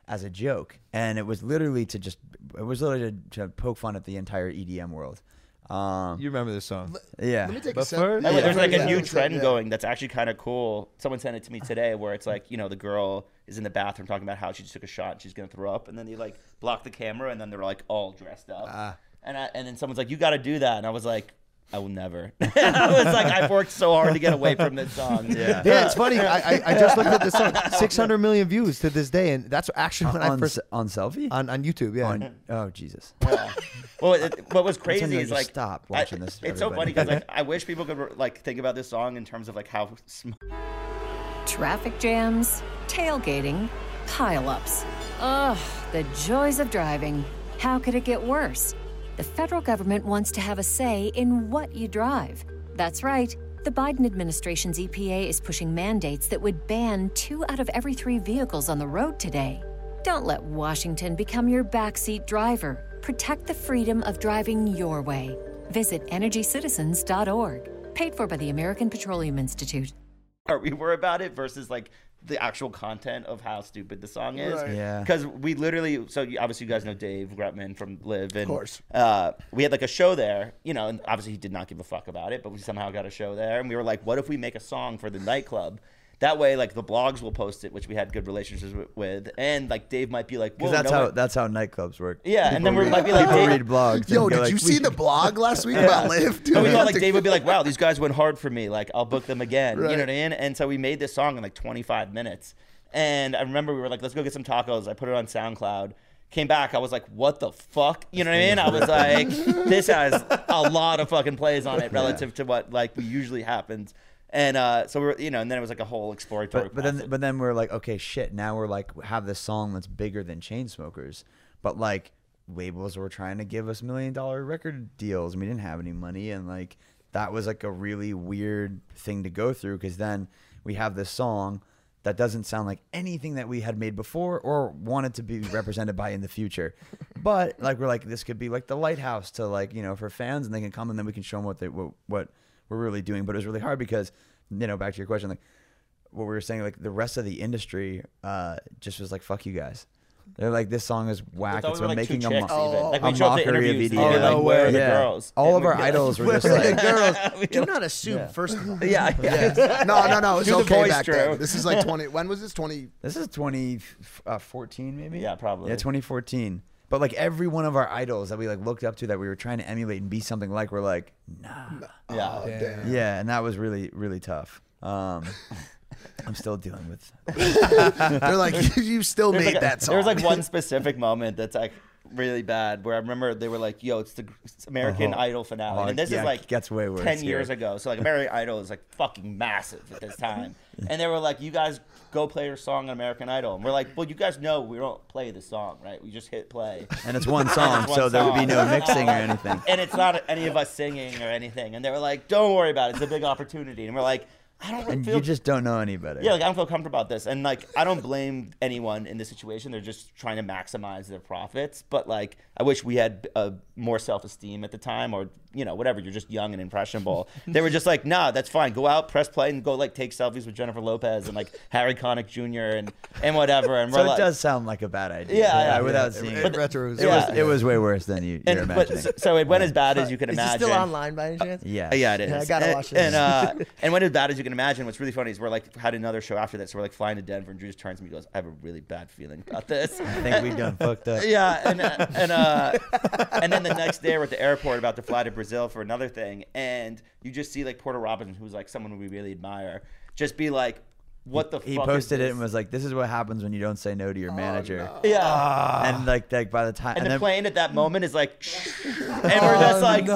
as a joke, and it was literally to just it was literally to, to poke fun at the entire E D M world. Um, You remember this song? yeah, Let me take But a sip. first- By the way, there's like a Yeah. new Yeah. trend Yeah. going that's actually kind of cool. Someone sent it to me today where it's like, you know, the girl is in the bathroom talking about how she just took a shot and she's going to throw up. And then they like block the camera and then they're like all dressed up. Ah. And I, and then someone's like, you got to do that. And I was like, I will never. I was like, I've worked so hard to get away from this song. Yeah. Yeah, it's funny. I, I, I just looked at this song, six hundred million views to this day, and that's actually when I on, first s- on selfie. on, on YouTube. Yeah, On- oh Jesus! Yeah. Well, it, what was That's when crazy you is just like stop I- watching this, It's so funny everybody. because like I wish people could like think about this song in terms of like how sm- Traffic jams, tailgating, pileups. Ugh, the joys of driving. How could it get worse? The federal government wants to have a say in what you drive. That's right. The Biden administration's E P A is pushing mandates that would ban two out of every three vehicles on the road today. Don't let Washington become your backseat driver. Protect the freedom of driving your way. Visit energy citizens dot org. Paid for by the American Petroleum Institute. are we were about it versus like the actual content of how stupid the song is. Right. Yeah. Because we literally, so you- obviously you guys know Dave Grutman from Live. And, Of course. Uh, we had like a show there, you know, and obviously he did not give a fuck about it, but we somehow got a show there. And we were like, what if we make a song for the nightclub? That way, like the blogs will post it, which we had good relationships with, with. and like Dave might be like, "Whoa, Because that's no how one-" that's how nightclubs work. Yeah, and People then we read- might be like, people Dave- read blogs. Yo, and go did like, you "We see should the blog last week about Liv? Dude, And we I thought have like to- Dave would be like, "Wow, these guys went hard for me. Like, I'll book them again." Right. You know what I mean? And so we made this song in like twenty-five minutes. And I remember we were like, "Let's go get some tacos." I put it on SoundCloud. Came back, I was like, "What the fuck?" You know what I mean? I was like, "This has a lot of fucking plays on it relative to what like usually happens." And uh, so we were, you know, and then it was like a whole exploratory. But, but then process. but then we're like, okay, shit. Now we're like have this song that's bigger than Chainsmokers, but like labels were trying to give us million dollar record deals, and we didn't have any money, and like that was like a really weird thing to go through because then we have this song that doesn't sound like anything that we had made before or wanted to be represented by in the future. But like we're like this could be like the lighthouse to like you know for fans, and they can come and then we can show them what they what, what we're really doing. But it was really hard because you know back to your question, like what we were saying, like the rest of the industry uh, just was like fuck you guys. They're like this song is I whack. thought It's we were, we're like, two making a, chicks mo- even. Like a we show up to mockery of interviews, E D and M. they'd be like, Oh, "Where are the yeah. girls?" All And of we'd our be like, idols were just the like girls. Do not assume. First of all, Yeah, yeah. No, no, no. It's Do the okay voice, back Drew. then. This is like twenty. When was this? Twenty. this is twenty fourteen maybe. Yeah, probably. Yeah, twenty fourteen. But like every one of our idols that we like looked up to that we were trying to emulate and be something like, we're like, nah. Yeah. Oh, damn. Yeah, and that was really really tough. Um, I'm still dealing with. They're like, you still There's made like a- that song. There was like one specific moment that's like really bad where I remember they were like, "Yo, it's the it's American Oh. Idol finale," Oh, and this yeah, is like gets way worse ten here. years ago. So like American Idol is like fucking massive at this time, and they were like, "You guys go play your song on American Idol," and we're like, "Well, you guys know we don't play the song, right? We just hit play." And it's one song, It's one so there would be song. no mixing or anything. And it's not any of us singing or anything. And they were like, "Don't worry about it. It's a big opportunity." And we're like, "I don't And feel you just don't know any better. Yeah, like I don't feel comfortable about this, and like I don't blame anyone in this situation. They're just trying to maximize their profits. But like, I wish we had uh, more self-esteem at the time, or you know, whatever. You're just young and impressionable. They were just like, nah, that's fine. Go out, press play, and go like take selfies with Jennifer Lopez and like Harry Connick Junior and and whatever. And So we're it like, does sound like a bad idea. Yeah, yeah, without yeah. seeing It- it. it retros. It Yeah. was it was way worse than you, you're and imagining. but so, so it went as bad as you can is it imagine. still online by any chance? yeah. Uh, Yeah, it is. Yeah, I gotta and, watch this. And uh, and when as bad as you can imagine, what's really funny is we're like had another show after that, so we're like flying to Denver, and Drew just turns to me and goes, "I have a really bad feeling about this." I think we done fucked up. Yeah, and uh, and uh, and then the next day we're at the airport about to fly to Brazil for another thing, and you just see like Porter Robinson, who's like someone we really admire, just be like, "What the He fuck?" posted is it and this? was like, "This is what happens when you don't say no to your manager." "Yeah." And like, like by the time, And, and the then plane at that moment is like, and we're just like,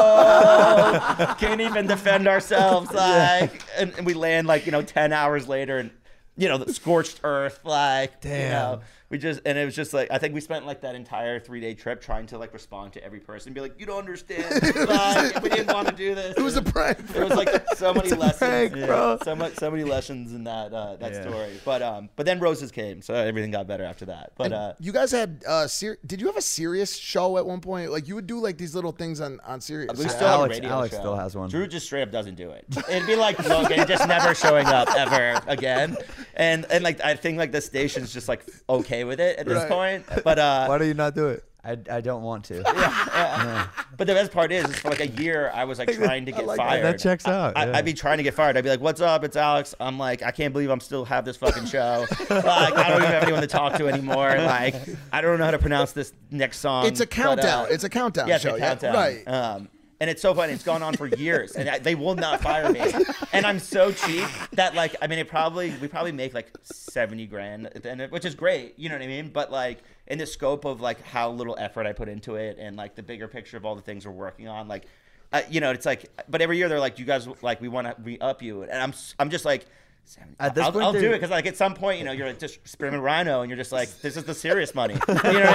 no, can't even defend ourselves. Like, and, and we land like, you know, ten hours later and, you know, the scorched earth, like, you Damn. know, we just, and it was just like, I think we spent like that entire three day trip trying to like respond to every person, be like, you don't understand. Like, we didn't want to do this. It was a prank. There was like so many lessons, prank, yeah, bro. so much, so many lessons in that uh, that Yeah. story. But um, but then roses came, so everything got better after that. But uh, You guys had uh, ser- did you have a serious show at one point? Like you would do like these little things on on Sirius. we Yeah. still have a Alex- radio Alex show. still has one. Drew just straight up doesn't do it. It'd be like Logan just never showing up ever again. and and like I think like the station's just like okay with it at this Right. point. But uh, Why do you not do it? I, I don't want to. yeah. But the best part is, is for like a year I was like trying to get like that. fired. That checks out. I, yeah. I'd be trying to get fired. I'd be like, "What's up? It's Alex." I'm like, "I can't believe I'm still have this fucking show. Like, I don't even have anyone to talk to anymore. Like, I don't know how to pronounce this next song." It's a but, countdown. uh, it's a countdown yeah, it's show. a yeah. countdown. Right. Um, and it's so funny. It's gone on for years, and I, they will not fire me. And I'm so cheap that, like, I mean, it probably we probably make like seventy grand at the end, of, which is great. You know what I mean? But like, in the scope of like how little effort I put into it, and like the bigger picture of all the things we're working on, like, uh, you know, it's like. But every year they're like, "You guys, like, we want to re up you," and I'm I'm just like. At this I'll, point, I'll do they're- it because like at some point, you know, you're like just Spearmint Rhino, and you're just like, this is the serious money. You know what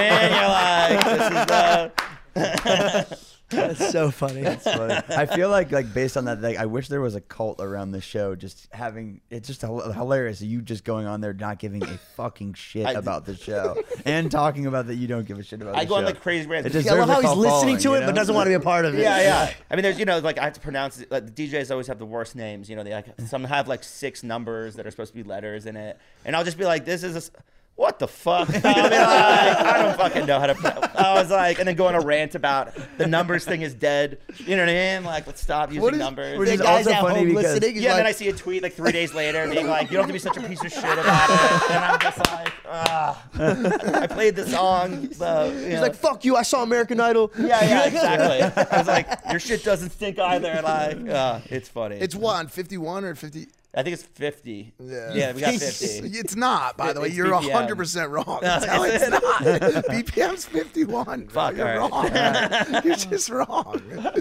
I mean? You're like, this is the. That's so funny. Funny. I feel like like based on that, like I wish there was a cult around the show, just having it's just hil- hilarious. You just going on there not giving a fucking shit I- about the show and talking about that you don't give a shit about. I the go on show. like crazy rants. It because- Yeah, I love deserves a how he's cult listening following, to you it, know? but doesn't want to be a part of it. Yeah, yeah. I mean, there's you know like I have to pronounce it. Like, the D Js always have the worst names. You know, they like some have like six numbers that are supposed to be letters in it, and I'll just be like, this is. A, s- What the fuck? I, mean, like, I don't fucking know how to. I was like, and then go on a rant about the numbers thing is dead. You know what I mean? Like, let's stop using What is- numbers. Which The is guys also at funny home because- listening. He's Yeah, and then I like, see a tweet like three days later being like, you don't have to be such a piece of shit about it. And I'm just like, ah. I played the song. The, you he's know. like, fuck you, I saw American Idol. yeah, yeah, exactly. I was like, your shit doesn't stink either. Like, uh, it's funny. It's what, on fifty-one or fifty? I think it's fifty. Yeah. Yeah, we got fifty. It's not, by the way. It's You're B P M. one hundred percent wrong. No, No, is it's it? not. B P M's fifty-one. bro. Fuck, You're all wrong. right. You're just wrong.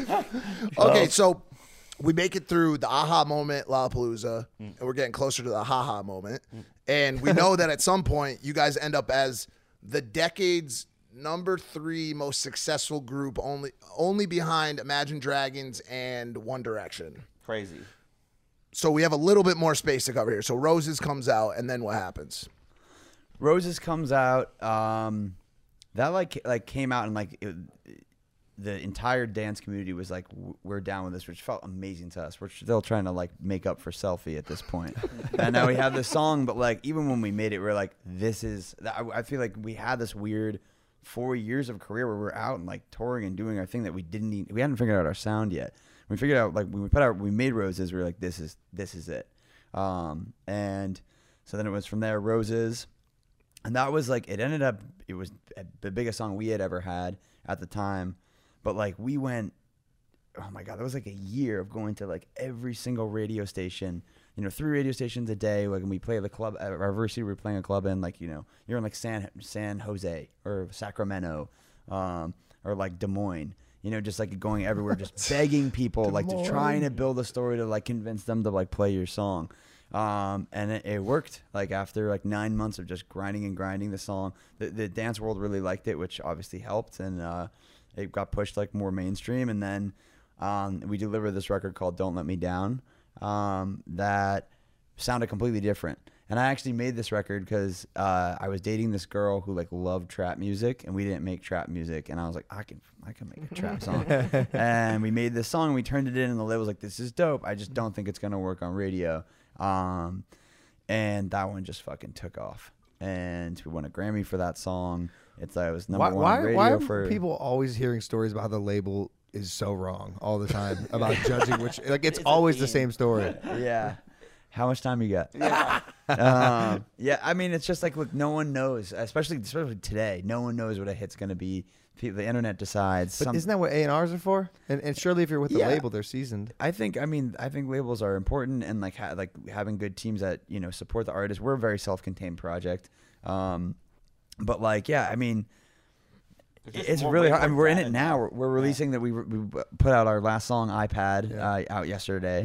Okay, so we make it through the aha moment, Lollapalooza, and we're getting closer to the haha moment. And we know that at some point, you guys end up as the decade's number three most successful group, only only behind Imagine Dragons and One Direction. Crazy. So we have a little bit more space to cover here. So Roses comes out, and then what happens? Roses comes out. Um, that like like came out and like it, the entire dance community was like, w- we're down with this, which felt amazing to us. We're still trying to like make up for Selfie at this point. And now we have this song, but like even when we made it, we we're like, this is. I, I feel like we had this weird four years of career where we're out and like touring and doing our thing that we didn't. Even, we hadn't figured out our sound yet. We figured out like when we put out we made Roses, we were like, this is this is it. Um, and so then it was from there Roses, and that was like it ended up it was the biggest song we had ever had at the time. But like we went, oh my god, that was like a year of going to like every single radio station. You know, three radio stations a day. Like, and we play the club at our city. We were playing a club in like you know you're in like San San Jose or Sacramento, um, or like Des Moines. You know, just like going everywhere, just begging people, like to trying to build a story to like convince them to like play your song. Um, and it, it worked. Like after like nine months of just grinding and grinding the song, the, the dance world really liked it, which obviously helped. And uh, it got pushed like more mainstream. And then um, we delivered this record called Don't Let Me Down um, that sounded completely different. And I actually made this record because uh, I was dating this girl who like loved trap music, and we didn't make trap music. And I was like, I can, I can make a trap song. And we made this song. And we turned it in, and the label was like, "This is dope. I just don't think it's gonna work on radio." Um, and that one just fucking took off, and we won a Grammy for that song. It's uh, it was number Why, one why, on radio why are for people always hearing stories about how the label is so wrong all the time about judging which like it's It's a always the theme. same story. Yeah. How much time you got? Yeah. um, yeah. I mean, it's just like, look, no one knows, especially especially today. No one knows what a hit's gonna be. People, the internet decides. But Some- isn't that what A and R's are for? And, and surely if you're with the Yeah. label, they're seasoned. I think. I mean, I think labels are important, and like ha- like having good teams that you know support the artist. We're a very self-contained project, um, but like, yeah, I mean. There's just It's more really way hard. I mean, more we're in it talent. now. We're, we're releasing that. We, we put out our last song, iPad, Yeah. uh, out yesterday.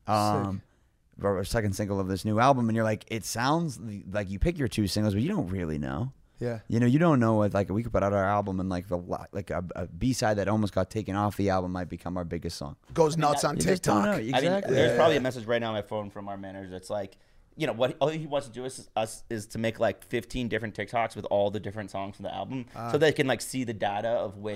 Um, our second single of this new album, and you're like, it sounds like you pick your two singles, but you don't really know. Yeah. You know, you don't know what like we could put out our album, and like the la- like a, a B side that almost got taken off the album might become our biggest song. Goes nuts that- on You just don't know. TikTok. Exactly. I mean, there's Yeah. probably a message right now on my phone from our manager that's like, you know, what all he wants to do is us is to make like fifteen different TikToks with all the different songs from the album, so they can like see the data of which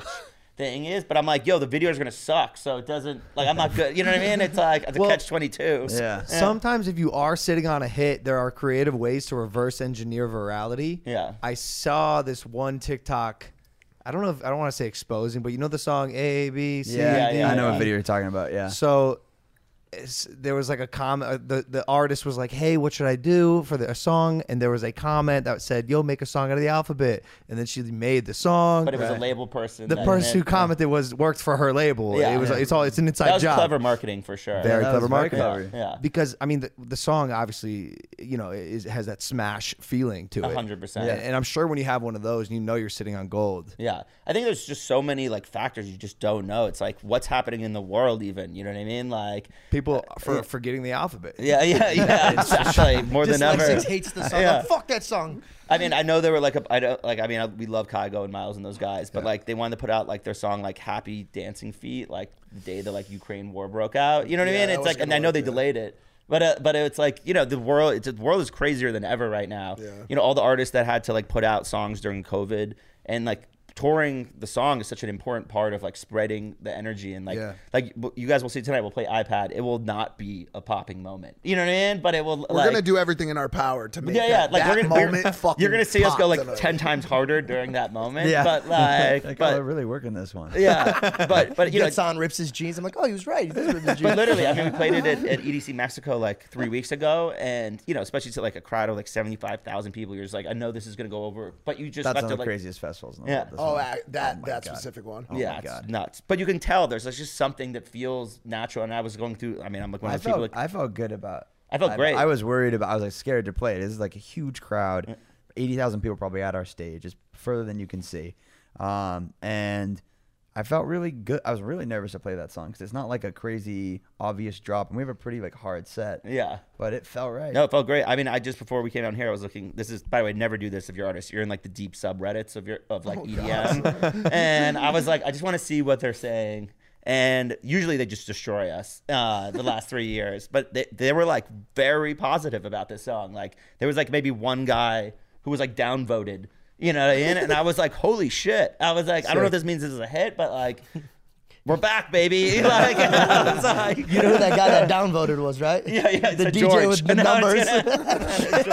thing is. But I'm like, yo, the videos are gonna suck, so it doesn't like I'm not good. You know what I mean? It's like it's a Well, catch twenty-two. Yeah. Sometimes if you are sitting on a hit, there are creative ways to reverse engineer virality. Yeah. I saw this one TikTok. I don't know if I don't want to say exposing, but you know the song A B C. Yeah, Yeah, yeah, I know yeah. what video you're talking about. Yeah. So it's, there was like a comment. uh, The the artist was like, "Hey, what should I do for the, a song?" And there was a comment that said, "Yo, make a song out of the alphabet." And then she made the song. But it was a label person. the that person who made- commented was worked for her label. Yeah. it was Yeah. it's all it's an inside That was job. clever marketing for sure. Very that clever was very marketing. clever. Yeah. Because I mean the, the song obviously you know is, has that smash feeling to it. A hundred percent. And, and I'm sure when you have one of those, you know you're sitting on gold. Yeah, I think there's just so many like factors you just don't know. It's like what's happening in the world, even. You know what I mean? Like, People for forgetting the alphabet. yeah, yeah, yeah, exactly. More than ever. Dyslexics hates the song. Yeah. Like, fuck that song. I mean, I know they were like, a, I don't like. I mean, I, we love Kygo and Miles and those guys, but like they wanted to put out like their song like "Happy Dancing Feet" like the day the like Ukraine war broke out. You know what Yeah, I mean? that It's was like, good and I know work, they yeah. delayed it. But uh, but it's like, you know, the world it's, the world is crazier than ever right now. Yeah. You know, all the artists that had to like put out songs during COVID and like touring the song is such an important part of like spreading the energy and like Yeah. like you guys will see tonight. We'll play iPad. It will not be a popping moment. You know what I mean? But it will. We're like, gonna do everything in our power to make yeah, yeah. that, Like that we're gonna, moment we're, fucking you're gonna see us pop go like tonight. ten times harder during that moment. Yeah. But like, Like, oh, but they're really working this one. yeah, but but you know, Gets on, rips his jeans. I'm like, oh, he was right. He does rip his jeans. but literally, I mean, we played it at, at E D C Mexico like three weeks ago, and you know, especially to like a crowd of like seventy-five thousand people, you're just like, I know this is gonna go over, but you just That's have one to of the like, craziest festivals in the Yeah. world. this Oh, one. uh, that Oh my that God. specific one. Oh yeah, my it's God. nuts. But you can tell there's like, just something that feels natural, and I was going through. I mean, I'm like one I of those people. felt, Like, I felt good about. I felt great. I was worried about. I was like scared to play it. This is like a huge crowd, eighty thousand people probably at our stage. It's further than you can see, um, and I felt really good. I was really nervous to play that song because it's not like a crazy obvious drop, and we have a pretty like hard set. yeah. But it felt right. No, it felt great. I mean, I just before we came down here, I was looking. This is, by the way, never do this if you're artists. You're in like the deep subreddits of your of like E D M, and I was like, I just want to see what they're saying. And usually they just destroy us. Uh, the last three years, but they they were like very positive about this song. Like there was like maybe one guy who was like downvoted. You know what I mean? And I was like, holy shit. I was like, I don't know if this means this is a hit, but like, we're back, baby. Like, I was like, You know who that guy that downvoted was, right? yeah, yeah. The it's D J George. with the No, it's numbers. gonna-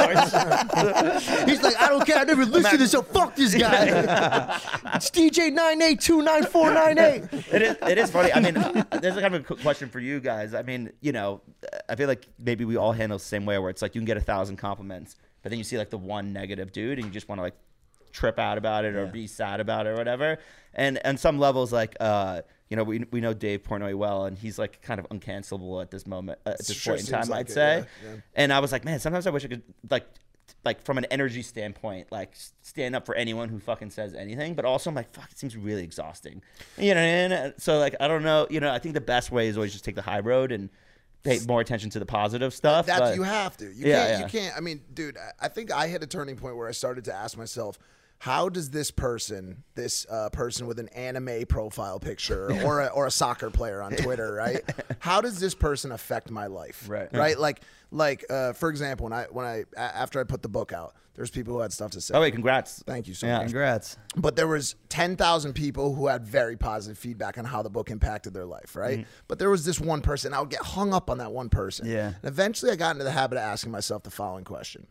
George. He's like, I don't care. I never listened to this, so fuck this guy. It's D J nine eight two nine four nine eight. It is, it is funny. I mean, uh, there's a kind of a quick question for you guys. I mean, you know, I feel like maybe we all handle the same way where it's like you can get a thousand compliments, but then you see like the one negative dude and you just want to like trip out about it or be sad about it or whatever. And on some levels, like, uh, you know, we we know Dave Portnoy well, and he's like kind of uncancelable at this moment, uh, at this Sure point in seems time, like I'd it, say. yeah, yeah. And I was like, man, sometimes I wish I could like, like from an energy standpoint, like stand up for anyone who fucking says anything. But also, I'm like, fuck, it seems really exhausting. You know what I mean? So like, I don't know. You know, I think the best way is always just take the high road and pay more attention to the positive stuff. That's but- you have to. You Yeah, can't. yeah. You can't. I mean, dude, I- I think I hit a turning point where I started to ask myself, how does this person, this uh, person with an anime profile picture or a, or a soccer player on Twitter, right? How does this person affect my life? Right. Right. Like, like uh, for example, when I when I a- after I put the book out, there's people who had stuff to say. Oh wait, congrats. Thank you so Yeah. much. Congrats. But there was ten thousand people who had very positive feedback on how the book impacted their life, right? But there was this one person. I would get hung up on that one person. Yeah. And eventually I got into the habit of asking myself the following question.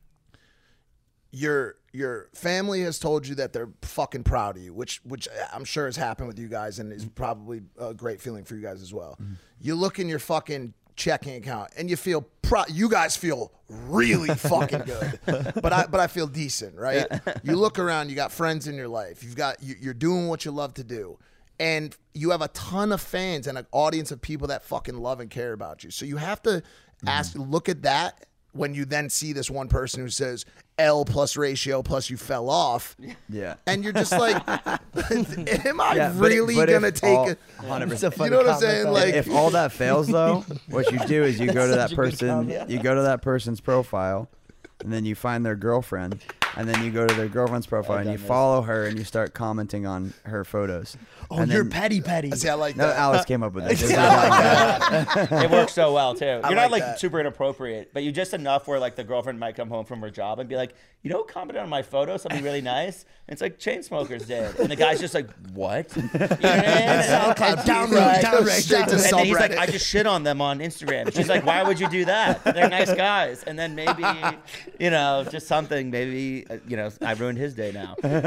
Your your family has told you that they're fucking proud of you, which which I'm sure has happened with you guys and is probably a great feeling for you guys as well. You look in your fucking checking account and you feel pro- you guys feel really fucking good, but I but I feel decent, right? You look around, you got friends in your life, you've got you, you're doing what you love to do, and you have a ton of fans and an audience of people that fucking love and care about you. So you have to ask, look at that when you then see this one person who says L plus ratio plus you fell off, Yeah. and you're just like, am I Yeah, but- really but if gonna take all- it? It's a You funny know what I'm comment, saying? though. Like, if all that fails though, what you do is you go to That's that such a good person, comment. you go to that person's profile, and then you find their girlfriend, and then you go to their girlfriend's profile and done you this. follow her and you start commenting on her photos. Oh, and you're then- petty petty. See, I like No, that. Alex came up with it. It works so well too. You're like not like that. super inappropriate, but you just enough where like the girlfriend might come home from her job and be like, you know, comment on my photo something really nice. And it's like Chainsmokers did, and the guy's just like, what? You know what I mean? And SoundCloud, she's download, like- download, straight to download. And then he's like, subreddit. I just shit on them on Instagram. She's like, why would you do that? They're nice guys. And then maybe, you know, just something. Maybe, uh, you know, I ruined his day now. Oh,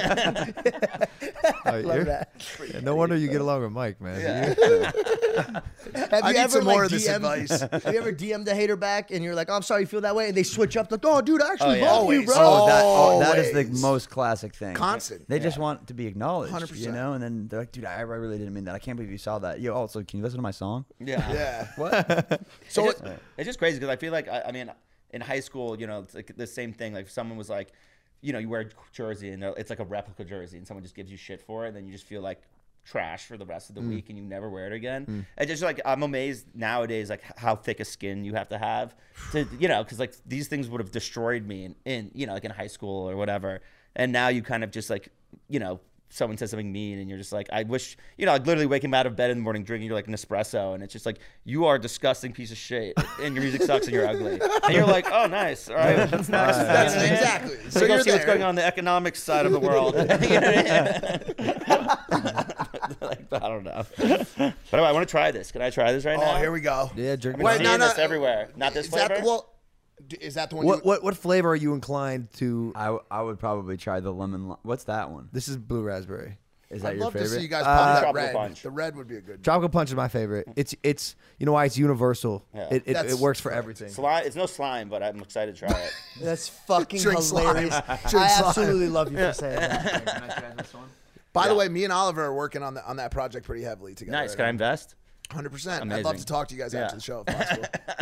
Love you're- that. Yeah, no wonder you get along with Mike, man. Have I you need ever some more like of this D M'd advice. Have you ever D M'd a hater back and you're like, oh, I'm sorry you feel that way, and they switch up like, oh, dude, I actually Oh, yeah. love you, Always. bro. Oh, that, oh, that is the Always. most classic thing. Constant. They just want to be acknowledged, one hundred percent. you know? And then they're like, dude, I, I really didn't mean that. I can't believe you saw that. Yo, also, can you listen to my song? Yeah. Yeah. What? So it's, just, it's just crazy because I feel like I, I mean, in high school, you know, it's like the same thing. Like if someone was like, you know, you wear a jersey and they're- it's like a replica jersey, and someone just gives you shit for it, and then you just feel like trash for the rest of the week, and you never wear it again. And just like I'm amazed nowadays, like how thick a skin you have to have to, you know, because like these things would have destroyed me in, in, you know, like in high school or whatever. And now you kind of just like, you know. Someone says something mean and you're just like, I wish, you know, like literally waking out of bed in the morning drinking like an espresso, and it's just like, you are a disgusking piece of shit and your music sucks and you're ugly. And you're like, oh, nice. All right. What's next? That's You know what I mean? exactly. So, So go you're see what's there. going on the economic side of the world. You know what I mean? Like, I don't know. But I want to try this. Can I try this right now? Oh, here we go. Yeah, drink. I've been Wait, seeing no, no. this everywhere. Not this Is that flavor? the, well, d- is that the one? What you, what what flavor are you inclined to? I, w- I would probably try the lemon. Li- What's that one? This is blue raspberry. Is that I'd your love favorite? to see you guys Uh, pop that Tropical red. Punch. The red would be a good. Tropical Punch is my favorite. It's it's you know why it's universal. Yeah. It it, That's it works for everything. Slime. It's no slime, but I'm excited to try it. That's fucking Drink slime. hilarious. Drink I slime. absolutely love you for saying that. By the Yeah. way, me and Oliver are working on the, on that project pretty heavily together. Nice. Can I invest? Hundred percent. I'd Amazing. love to talk to you guys Yeah. after the show if possible.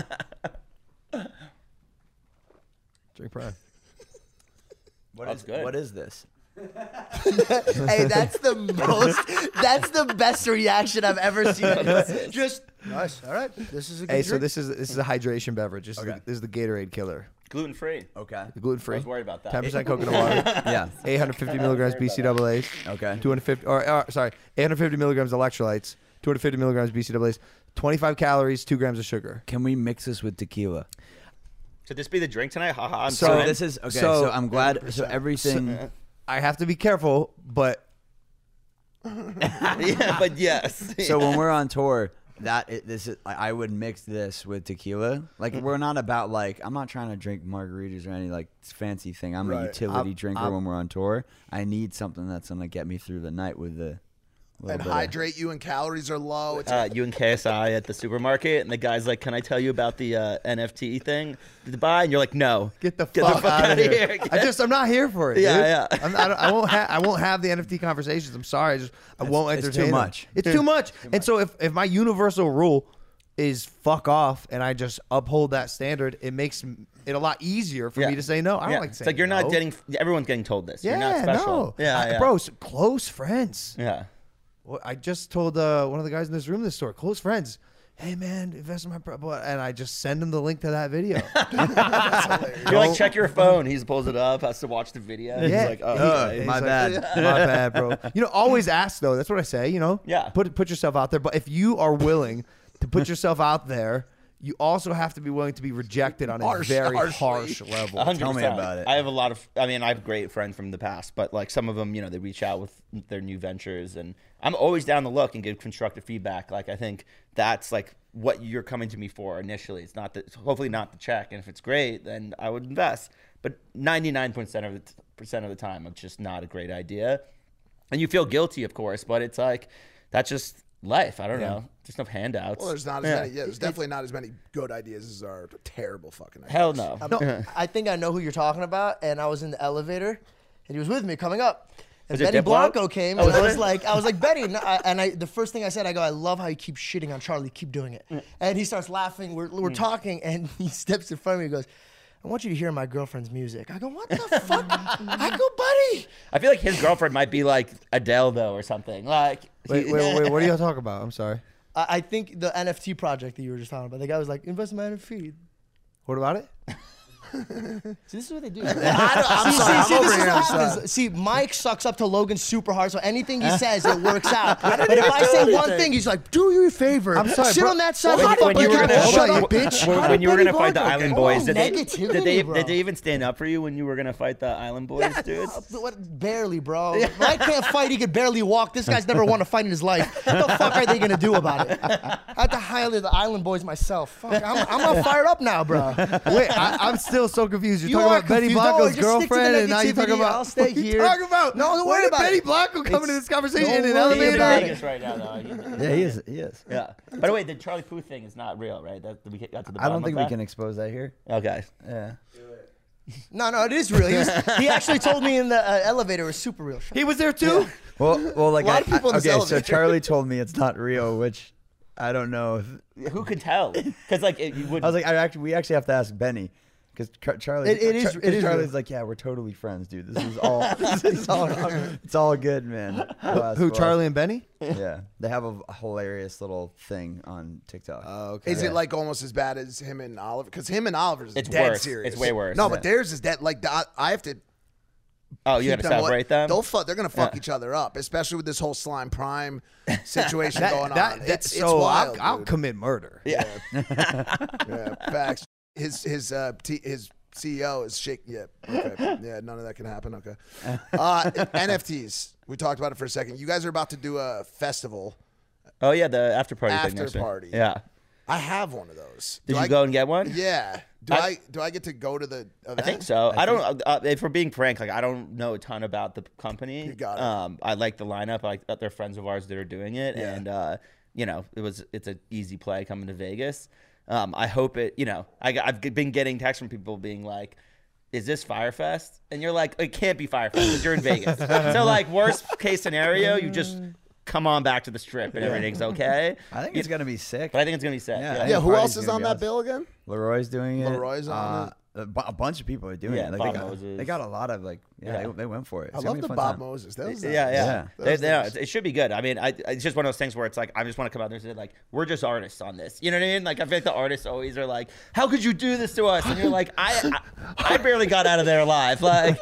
Drink prime. What That's is- good. What is this? Hey, that's the most. That's the best reaction I've ever seen. Just nice. All right, this is a good Hey, so drink. this is this is a hydration beverage. This, is, Okay. the, this is the Gatorade killer. Gluten free. Okay. The gluten I free. was worried about that. ten percent coconut water. Yeah. eight hundred fifty milligrams B C A As. Okay. two hundred fifty or uh, sorry, eight hundred fifty milligrams electrolytes. two hundred fifty milligrams B C A As. twenty-five calories. two grams of sugar. Can we mix this with tequila? Should this be the drink tonight? Haha. I'm So So so this is okay. So, So- I'm glad. So everything. I have to be careful, but yeah, but yes. So when we're on tour, that it, this is I I would mix this with tequila. Like we're not about like I'm not trying to drink margaritas or any like fancy thing. I'm a Right. utility I'm- drinker I'm- when we're on tour. I need something that's gonna get me through the night with the. little and bit of- hydrate you, and calories are low. It's uh, you and K S I at the supermarket, and the guy's like, "Can I tell you about the uh, N F T thing to buy?" And you're like, "No, get the Get fuck, the fuck out of outta here. here. I just I'm not here for it. Yeah, dude. yeah. I'm, I, don't, I won't have I won't have the N F T conversations. I'm sorry. I just I won't it's too entertain them. much. It's too much. And so if if my universal rule is fuck off, and I just uphold that standard, it makes it a lot easier for Yeah. me to say no. I don't Yeah. like It's saying like you're not no. getting. Everyone's getting told this. Yeah, you're not special. no. Yeah, I- yeah. bro. s- Close friends. Yeah. Well, I just told uh, one of the guys in this room this story. Close friends. Hey man, invest in my pro-" blah," and I just send him the link to that video. You're like, check your phone. He pulls it up, has to watch the video. Yeah. He's like, oh, Oh, okay. He's my like, bad. My bad, bro. You know, always ask though. That's what I say. You know, Yeah. Put put yourself out there. But if you are willing to put yourself out there, you also have to be willing to be rejected on a Harsh- very harshly. harsh level. A hundred Tell me percent. about it. I have a lot of. I mean, I have great friends from the past, but like some of them, you know, they reach out with their new ventures, and I'm always down to look and give constructive feedback. Like I think that's like what you're coming to me for initially. It's not that. Hopefully, not the check. And if it's great, then I would invest. But ninety-nine percent of the percent of the time, it's just not a great idea, and you feel guilty, of course. But it's like that's just life. I don't know. There's no handouts. well, there's not as Yeah. many. Yeah, there's definitely not as many good ideas as are terrible fucking ideas. Hell no. Um, I think I know who you're talking about, and I was in the elevator, and he was with me coming up. And Was it Benny Diplo? Blanco came, Oh, and was I was it? like, I was like, Benny, and I, and I, the first thing I said, I go, I love how you keep shitting on Charlie, keep doing it. And he starts laughing. We're we're talking, and he steps in front of me, and goes, I want you to hear my girlfriend's music. I go, what the fuck? I go, buddy. I feel like his girlfriend might be like Adele though, or something. Like, Wait, wait, wait. What are y'all talking about? I'm sorry. I, I think the N F T project that you were just talking about, the guy was like, invest in my N F T. What about it? See, this is what they do. I don't, I'm see, sorry. see, see, I'm this over is here. what I'm happens. sorry. See, Mike sucks up to Logan super hard, so anything he says, it works out. But if I say one thing, he's like, "Do you a favor. I'm sorry, Sit bro. on that side." When, of when the you were fucking gonna couch. hold Shut on, up, you- bitch. when, How when did you were Benny gonna fight the Blanco Island get- Boys, Oh, did they, negativity, did they bro. did they even stand up for you when you were gonna fight the Island Boys, dude? Uh, what- Barely, bro. Mike can't fight. He could barely walk. This guy's never won a fight in his life. What the fuck are they gonna do about it? I had to hire the Island Boys myself. Fuck, I'm, I'm all fired up now, bro. Wait, I, I'm still so confused. You're You talking are about Betty confused. Don't worry, Blanco's just stick to the girlfriend, and now you're talking negativity. about. I'll stay what here. You talking about? No, don't Where worry did about Betty it. Blanco come into this conversation Don't in an worry He's in elevator? about it. Vegas right now, though. He- Yeah, he is. He is. Yeah. By the way, the Charlie Puth thing is not real, right? That we got to the I bottom don't think of we that? can expose that here. Okay. Yeah. No, no, it is real. He, was, he actually told me in the uh, elevator it was super real. Shut He was there too. Well, well, like A lot I, of people in I, this okay, so elevator. Charlie told me it's not real, which I don't know. If, Who could tell? Because like it, you would. I was like, I actually, we actually have to ask Benny. Because Charlie, It- it is- Char- it is Charlie's real. like, yeah, we're totally friends, dude. This is all, this is all, it's all good, man. Bless, Who? bless. Charlie and Benny? Yeah, they have a hilarious little thing on TikTok. Oh, okay. Is it like almost as bad as him and Oliver? Because him and Oliver's It's dead worse. serious. It's way worse. No, but theirs is dead. Like I, I have to. oh, you keep got to them separate what- them. They'll fuck. They're gonna fuck Yeah. each other up, especially with this whole slime prime situation That, going that, on. that- It's, it's so wild. I'll, I'll dude. commit murder. Yeah. Yeah, facts. His his uh t- his C E O is shake. Yeah, okay. Yeah, none of that can happen. Okay. Uh, N F Ts. We talked about it for a second. You guys are about to do a festival. Oh yeah, the after party thing. After next week. party. Yeah. I have one of those. Did Do you I, go and get one? Yeah. Do I, I- do I get to go to the event? I think so. I, don't. Uh, if we're being frank, like I don't know a ton about the company. You got it. Um, I like the lineup. I like that they're friends of ours that are doing it, Yeah. and uh, you know, it was it's an easy play coming to Vegas. Um, I hope it. You know, I, got- I've been getting texts from people being like, "Is this Firefest?" And you're like, "It can't be Firefest because you're in Vegas." So like, worst case scenario, you just come on back to the strip and everything's okay. I think it's gonna be sick. But I think it's gonna be sick. Yeah, Yeah. I Yeah, think who party's else is gonna on be that awesome. bill again? Leroy's doing it. Leroy's on uh, A, bu- a bunch of people are doing Yeah, it. Like Bob they, got, Moses. they got a lot of like, yeah, Yeah. They, they went for it. I It's gonna love be the a fun Bob time. Moses. That was Yeah, yeah. Yeah. That They, was they are. nice. It should be good. I mean, I, it's just one of those things where it's like, I just want to come out there and say, like, we're just artists on this. You know what I mean? Like, I feel like the artists always are like, how could you do this to us? And you're like, I I, I barely got out of there alive. Like,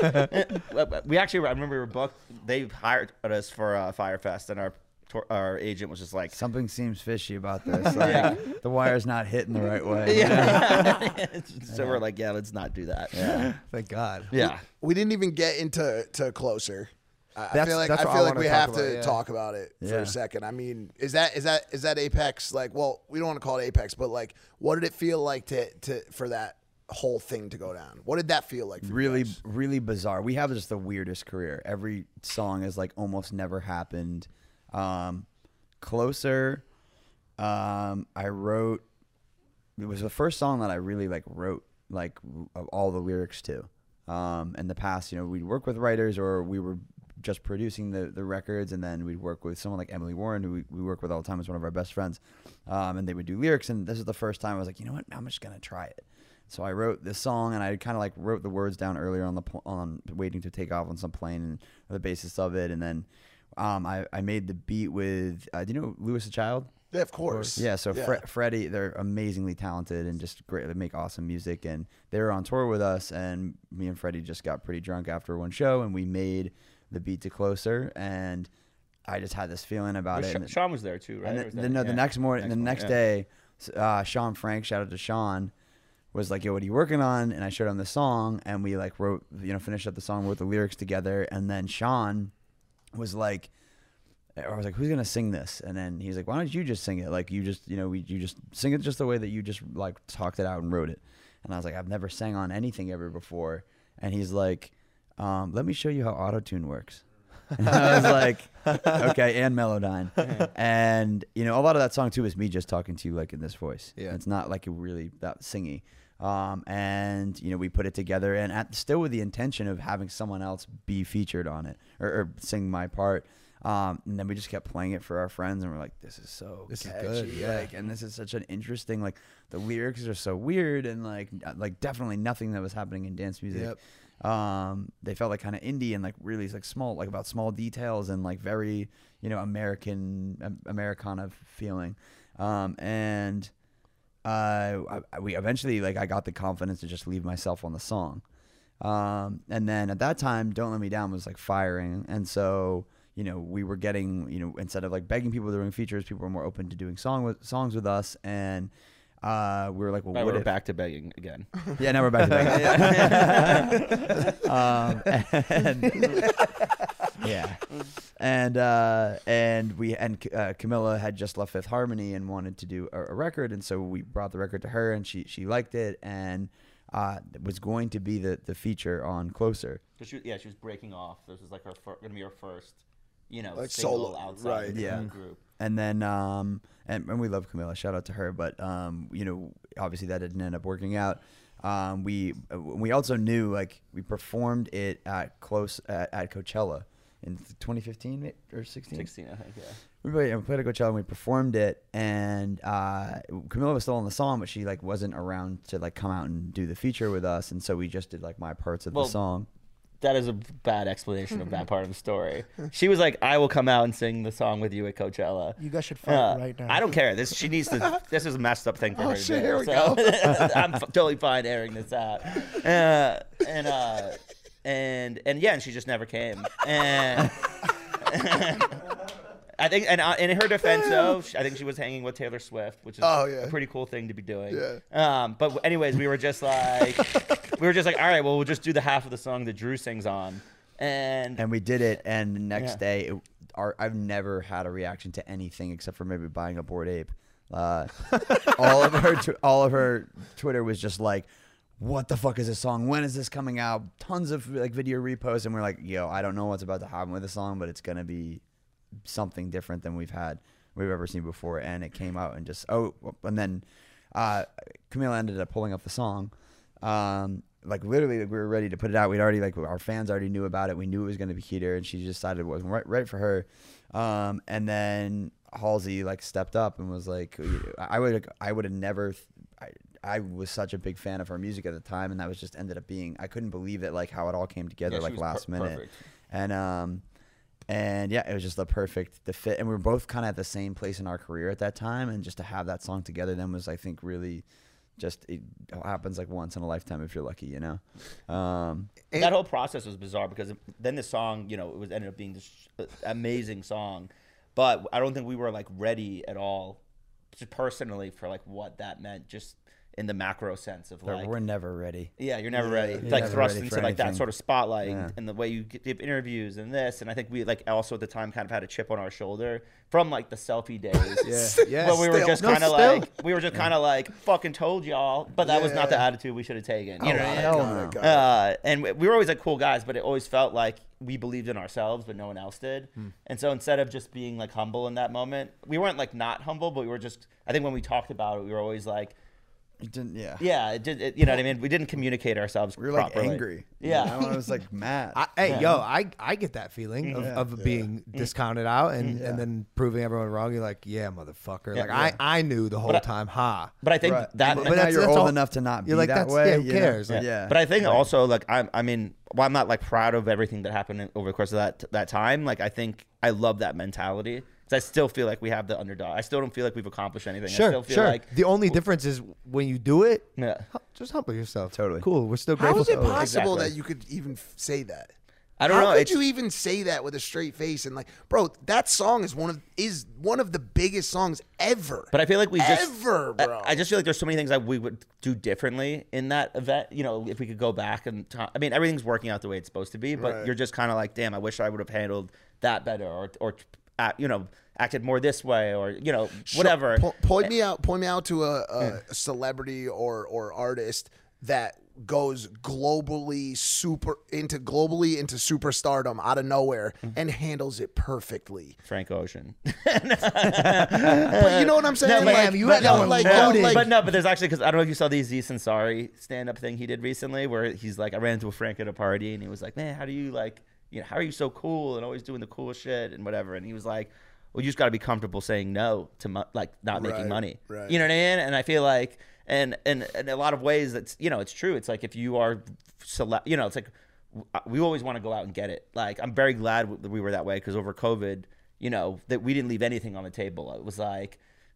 we actually, I remember we were booked. They hired us for uh, Firefest, and our our agent was just like, Something seems fishy about this. Like, the wire's not hitting the right way. yeah. So we're like, yeah, let's not do that. Yeah. Thank God. Yeah. We didn't even get into to closer. I I That's- feel like that's I what I feel like wanna we talk have about, to yeah. talk about it for Yeah. a second. I mean, is that is that is that Apex? Like, well, we don't want to call it Apex, but like, what did it feel like to to for that whole thing to go down? What did that feel like? For you really guys? really bizarre. We have just the weirdest career. Every song is like almost never happened. Um, Closer, um, I wrote. It was the first song that I really like wrote like of all the lyrics to. Um, in the past, you know, we'd work with writers or we were just producing the, the records, and then we'd work with someone like Emily Warren, who we, we work with all the time, as one of our best friends, um, and they would do lyrics. And this is the first time I was like, you know what, I'm just gonna try it. So I wrote this song, and I kind of like wrote the words down earlier on the pl- on waiting to take off on some plane, and the basis of it, and then um, I I made the beat with uh, do you know Louis the Child? Yeah, of course. Yeah, so Yeah. Fre- Freddie, they're amazingly talented and just great. They make awesome music, and they were on tour with us. And me and Freddie just got pretty drunk after one show, and we made the beat to Closer. And I just had this feeling about Was it. Sha- and- Sean was there too, right? and Or the, was the, that- no, yeah. the next morning, the morning, next yeah. day, uh, Sean Frank, shout out to Sean, was like, "Yo, what are you working on?" And I showed him the song, and we like wrote, you know, finished up the song, wrote the lyrics together, and then Sean was like, I was like, "Who's gonna sing this?" And then he's like, "Why don't you just sing it? Like you just, you know, we you just sing it just the way that you just like talked it out and wrote it." And I was like, "I've never sang on anything ever before." And he's like, um, "Let me show you how auto-tune works." And I was like, "Okay," and Melodyne. And you know, a lot of that song too is me just talking to you like in this voice. Yeah. It's not like really that singy. Um, and you know, we put it together, and at, still with the intention of having someone else be featured on it or, or sing my part. Um, and then we just kept playing it for our friends, and we're like, "This is so This is catchy, good, yeah. like, and this is such an interesting, like, the lyrics are so weird, and like, like definitely nothing that was happening in dance music. Yep. Um, they felt like kind of indie and like really like small, like about small details and like very, you know, American, um, Americana feeling. Um, and uh, I, we eventually like I got the confidence to just leave myself on the song. Um, and then at that time, Don't Let Me Down was like firing, and so you know we were getting you know instead of like begging people to doing features, people were more open to doing song with songs with us, and uh, we were like, well, Now what we're if? back to begging again. Yeah, now we're back to begging. um, and, yeah, and uh, and we and uh, Camilla had just left Fifth Harmony and wanted to do a, a record, and so we brought the record to her, and she she liked it, and uh, was going to be the the feature on Closer. So she, yeah, she was breaking off. This was like her fir- gonna be her first, you know, Like single solo, outside right. of the Yeah. group. And then, um, and, and we love Camilla. Shout out to her. But um, you know, obviously that didn't end up working out. Um, we we also knew like we performed it at close at, at Coachella in twenty fifteen or sixteen. sixteen, I think. Yeah. We played, we played at Coachella and we performed it, and uh, Camilla was still on the song, but she like wasn't around to like come out and do the feature with us, and so we just did like my parts of Well, the song. That is a bad explanation of that part of the story. She was like, "I will come out and sing the song with you at Coachella." You guys should fight Uh, right now. I don't care. This she needs to. This is a messed up thing for Oh, her to shit, do. here we so I'm f- totally fine airing this out. Uh, and uh, and and yeah, and she just never came. And I think, and uh, in her defense, though, she, I think she was hanging with Taylor Swift, which is Oh, yeah. a pretty cool thing to be doing. Yeah. Um, but anyways, we were just like, we were just like, all right, well, we'll just do the half of the song that Drew sings on, and And we did it, and the next Yeah. day, it, our, I've never had a reaction to anything except for maybe buying a Bored Ape. Uh, all of her, tw- all of her Twitter was just like, "What the fuck is this song? When is this coming out?" Tons of like video reposts, and we're like, "Yo, I don't know what's about to happen with the song, but it's gonna be something different than we've had, we've ever seen before." And it came out, and just oh, and then uh, Camila ended up pulling up the song. Um, like literally, like, we were ready to put it out. We'd already like our fans already knew about it. We knew it was going to be heater, and she just decided it wasn't right, right for her. Um, and then Halsey like stepped up and was like, I would, I would have never. I, I was such a big fan of her music at the time, and that was just ended up being. I couldn't believe that like how it all came together Yeah, she like was last per- minute, perfect. and um, and yeah, it was just the perfect the fit, and we were both kind of at the same place in our career at that time, and just to have that song together then was I think really. Just it happens like once in a lifetime if you're lucky, you know. Um, that whole process was bizarre because then the song, you know, it was ended up being this amazing song, but I don't think we were like ready at all, just personally, for like what that meant, just in the macro sense of but like, we're never ready. yeah, you're never ready, You're like never thrust ready into for like that anything. sort of spotlight Yeah. and, and the way you give interviews and this, and I think we like also at the time kind of had a chip on our shoulder from like the selfie days. Yeah, yeah. Where we were Still. just No, kind of still. like we were just kind of like fucking told y'all, but that was not the Yeah. attitude we should have taken. You Oh, know, what I mean? hell got no. it, got it. Uh, and we we were always like cool guys, but it always felt like we believed in ourselves, but no one else did. And so instead of just being like humble in that moment, we weren't like not humble, but we were just. I think when we talked about it, we were always like, It didn't, yeah. yeah, it did. It, you know what I mean? We didn't communicate ourselves. We were like properly. angry. Yeah. You know? I was like mad. I, hey, yo, I, I get that feeling of, Yeah. of being discounted out and, Yeah. and then proving everyone wrong. You're like, yeah, motherfucker. Yeah. like Yeah. I, I knew the whole But I- time, ha. But I think Right. that. but, but now that's- you're that's old all- enough to not you're be like, that that's- way. yeah, who you know? cares? Yeah. Yeah. But I think Right. also like I I mean, while I'm not like proud of everything that happened over the course of that that time, like I think I love that mentality. Because I still feel like we have the underdog. I still don't feel like we've accomplished anything. I Sure, still feel sure. like the only difference is when you do it, yeah. hu- just humble yourself. Totally. Cool. We're still How grateful. is it for possible Exactly. that you could even f- say that? I don't How know. could It's, you even say that with a straight face? And like, bro, that song is one of is one of the biggest songs ever. but I feel like we just ever, bro. I, I just feel like there's so many things that we would do differently in that event. You know, if we could go back and ta- I mean, everything's working out the way it's supposed to be, but Right. you're just kind of like, damn, I wish I would have handled that better, or or uh, you know, acted more this way, or you know, whatever. Po- point me out. Point me out to a, a, a celebrity or or artist that goes globally super into globally into superstardom out of nowhere and handles it perfectly. Frank Ocean. But you know what I'm saying? No, like, man, you had that no, one like, loaded. like, But no, but there's actually, because I don't know if you saw the Aziz Ansari stand-up thing he did recently, where he's like, I ran into a Frank at a party, and he was like, man, how do you like, you know, how are you so cool and always doing the cool shit and whatever? And he was like, well, you just got to be comfortable saying no to mo- like not making Right, money. right. You know what I mean? And I feel like, and and in a lot of ways, that's, you know, it's true. It's like if you are select, you know, it's like we always want to go out and get it. Like I'm very glad that we were that way, because over COVID, you know, that we didn't leave anything on the table. It was like,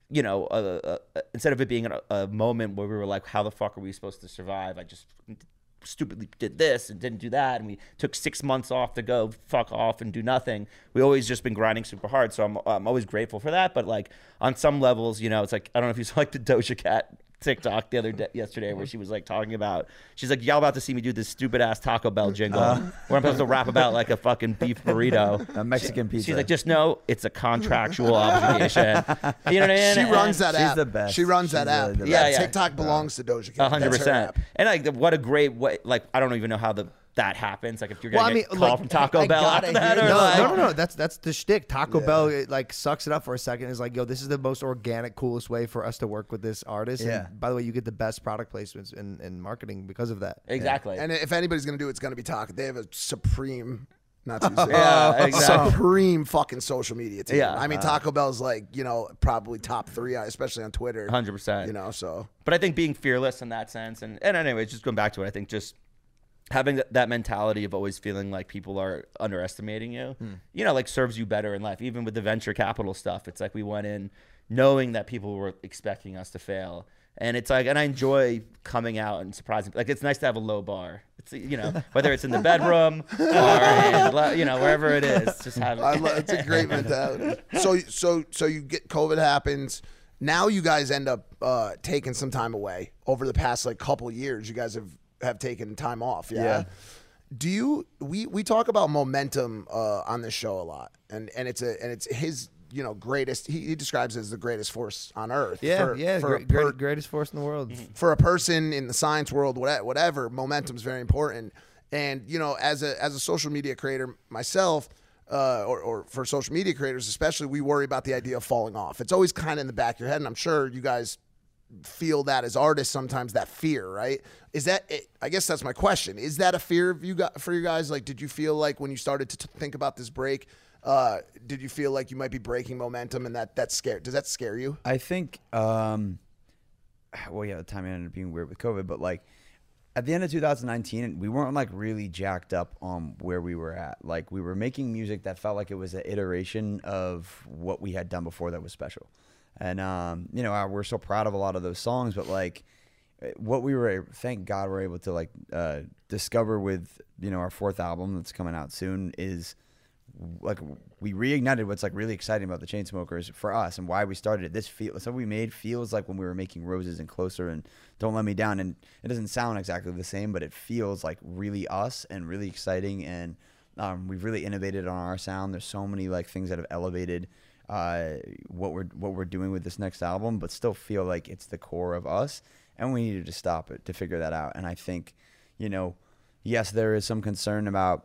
you know, uh, uh, instead of it being a, a moment where we were like, how the fuck are we supposed to survive? I just stupidly did this and didn't do that, and we took six months off to go fuck off and do nothing. We always just been grinding super hard, so I'm I'm always grateful for that. But like on some levels, you know, it's like I don't know if you saw like the Doja Cat TikTok the other day, yesterday, where she was like talking about, she's like, y'all about to see me do this stupid ass Taco Bell jingle uh, where I'm supposed to rap about like a fucking beef burrito, a Mexican pizza. She's like, just know it's a contractual obligation. You know what I mean? She and runs that she's app. the best. She runs She's that app. the- the yeah, best. TikTok belongs to Doja Cat. A hundred That's her percent. app. And like, what a great way! Like, I don't even know how the that happens. Like, if you're gonna Well, I get mean, a call like, from Taco I Bell gotta after that, hear or No, like, no, no, no. That's that's the shtick. Taco Bell it, like sucks it up for a second. Is like, yo, this is the most organic, coolest way for us to work with this artist. Yeah. And by the way, you get the best product placements in, in marketing because of that. exactly. And if anybody's gonna do it, it's gonna be Taco. They have a supreme, not too serious, Yeah, exactly. supreme fucking social media team. Yeah. I mean, Taco Bell's like, you know, probably top three, especially on Twitter. one hundred percent. You know, so But I think being fearless in that sense, and and anyway, just going back to it, I think just having that, that mentality of always feeling like people are underestimating you, Hmm. you know, like serves you better in life. Even with the venture capital stuff, it's like we went in knowing that people were expecting us to fail. And it's like, and I enjoy coming out and surprising. Like, it's nice to have a low bar. It's, you know, whether it's in the bedroom or in, you know, wherever it is, just have. I love, it's a great mentality. So, so, so you get COVID happens. Now you guys end up uh, taking some time away over the past like couple years. You guys have have taken time off. Yeah. Yeah. Do you? We we talk about momentum uh, on this show a lot, and and it's a and it's his you know greatest. He, he describes it as the greatest force on earth. Yeah, for, yeah, For, a great, per- great, greatest force in the world. for a person in the science world, whatever, whatever momentum is very important. And you know, as a as a social media creator myself, uh, or or for social media creators especially, we worry about the idea of falling off. It's always kind of in the back of your head, and I'm sure you guys feel that as artists sometimes, that fear, right? Is that? I guess that's my question. Is that a fear of you got for you guys? Like, did you feel like when you started to t- think about this break? Uh, did you feel like you might be breaking momentum, and that that scare? Does that scare you? I think, um, well, yeah, the timing ended up being weird with COVID, but like at the end of two thousand nineteen, we weren't like really jacked up on where we were at. Like we were making music that felt like it was an iteration of what we had done before that was special. And, um, you know, we're so proud of a lot of those songs, but like what we were, thank God we're able to like uh, discover with, you know, our fourth album that's coming out soon is like we reignited what's like really exciting about the Chainsmokers for us and why we started it. This feel something we made feels like when we were making Roses and Closer and Don't Let Me Down, and it doesn't sound exactly the same, but it feels like really us and really exciting. And um, we've really innovated on our sound. There's so many like things that have elevated uh, what we're what we're doing with this next album, but still feel like it's the core of us. And we needed to stop it to figure that out. And I think, you know, yes, there is some concern about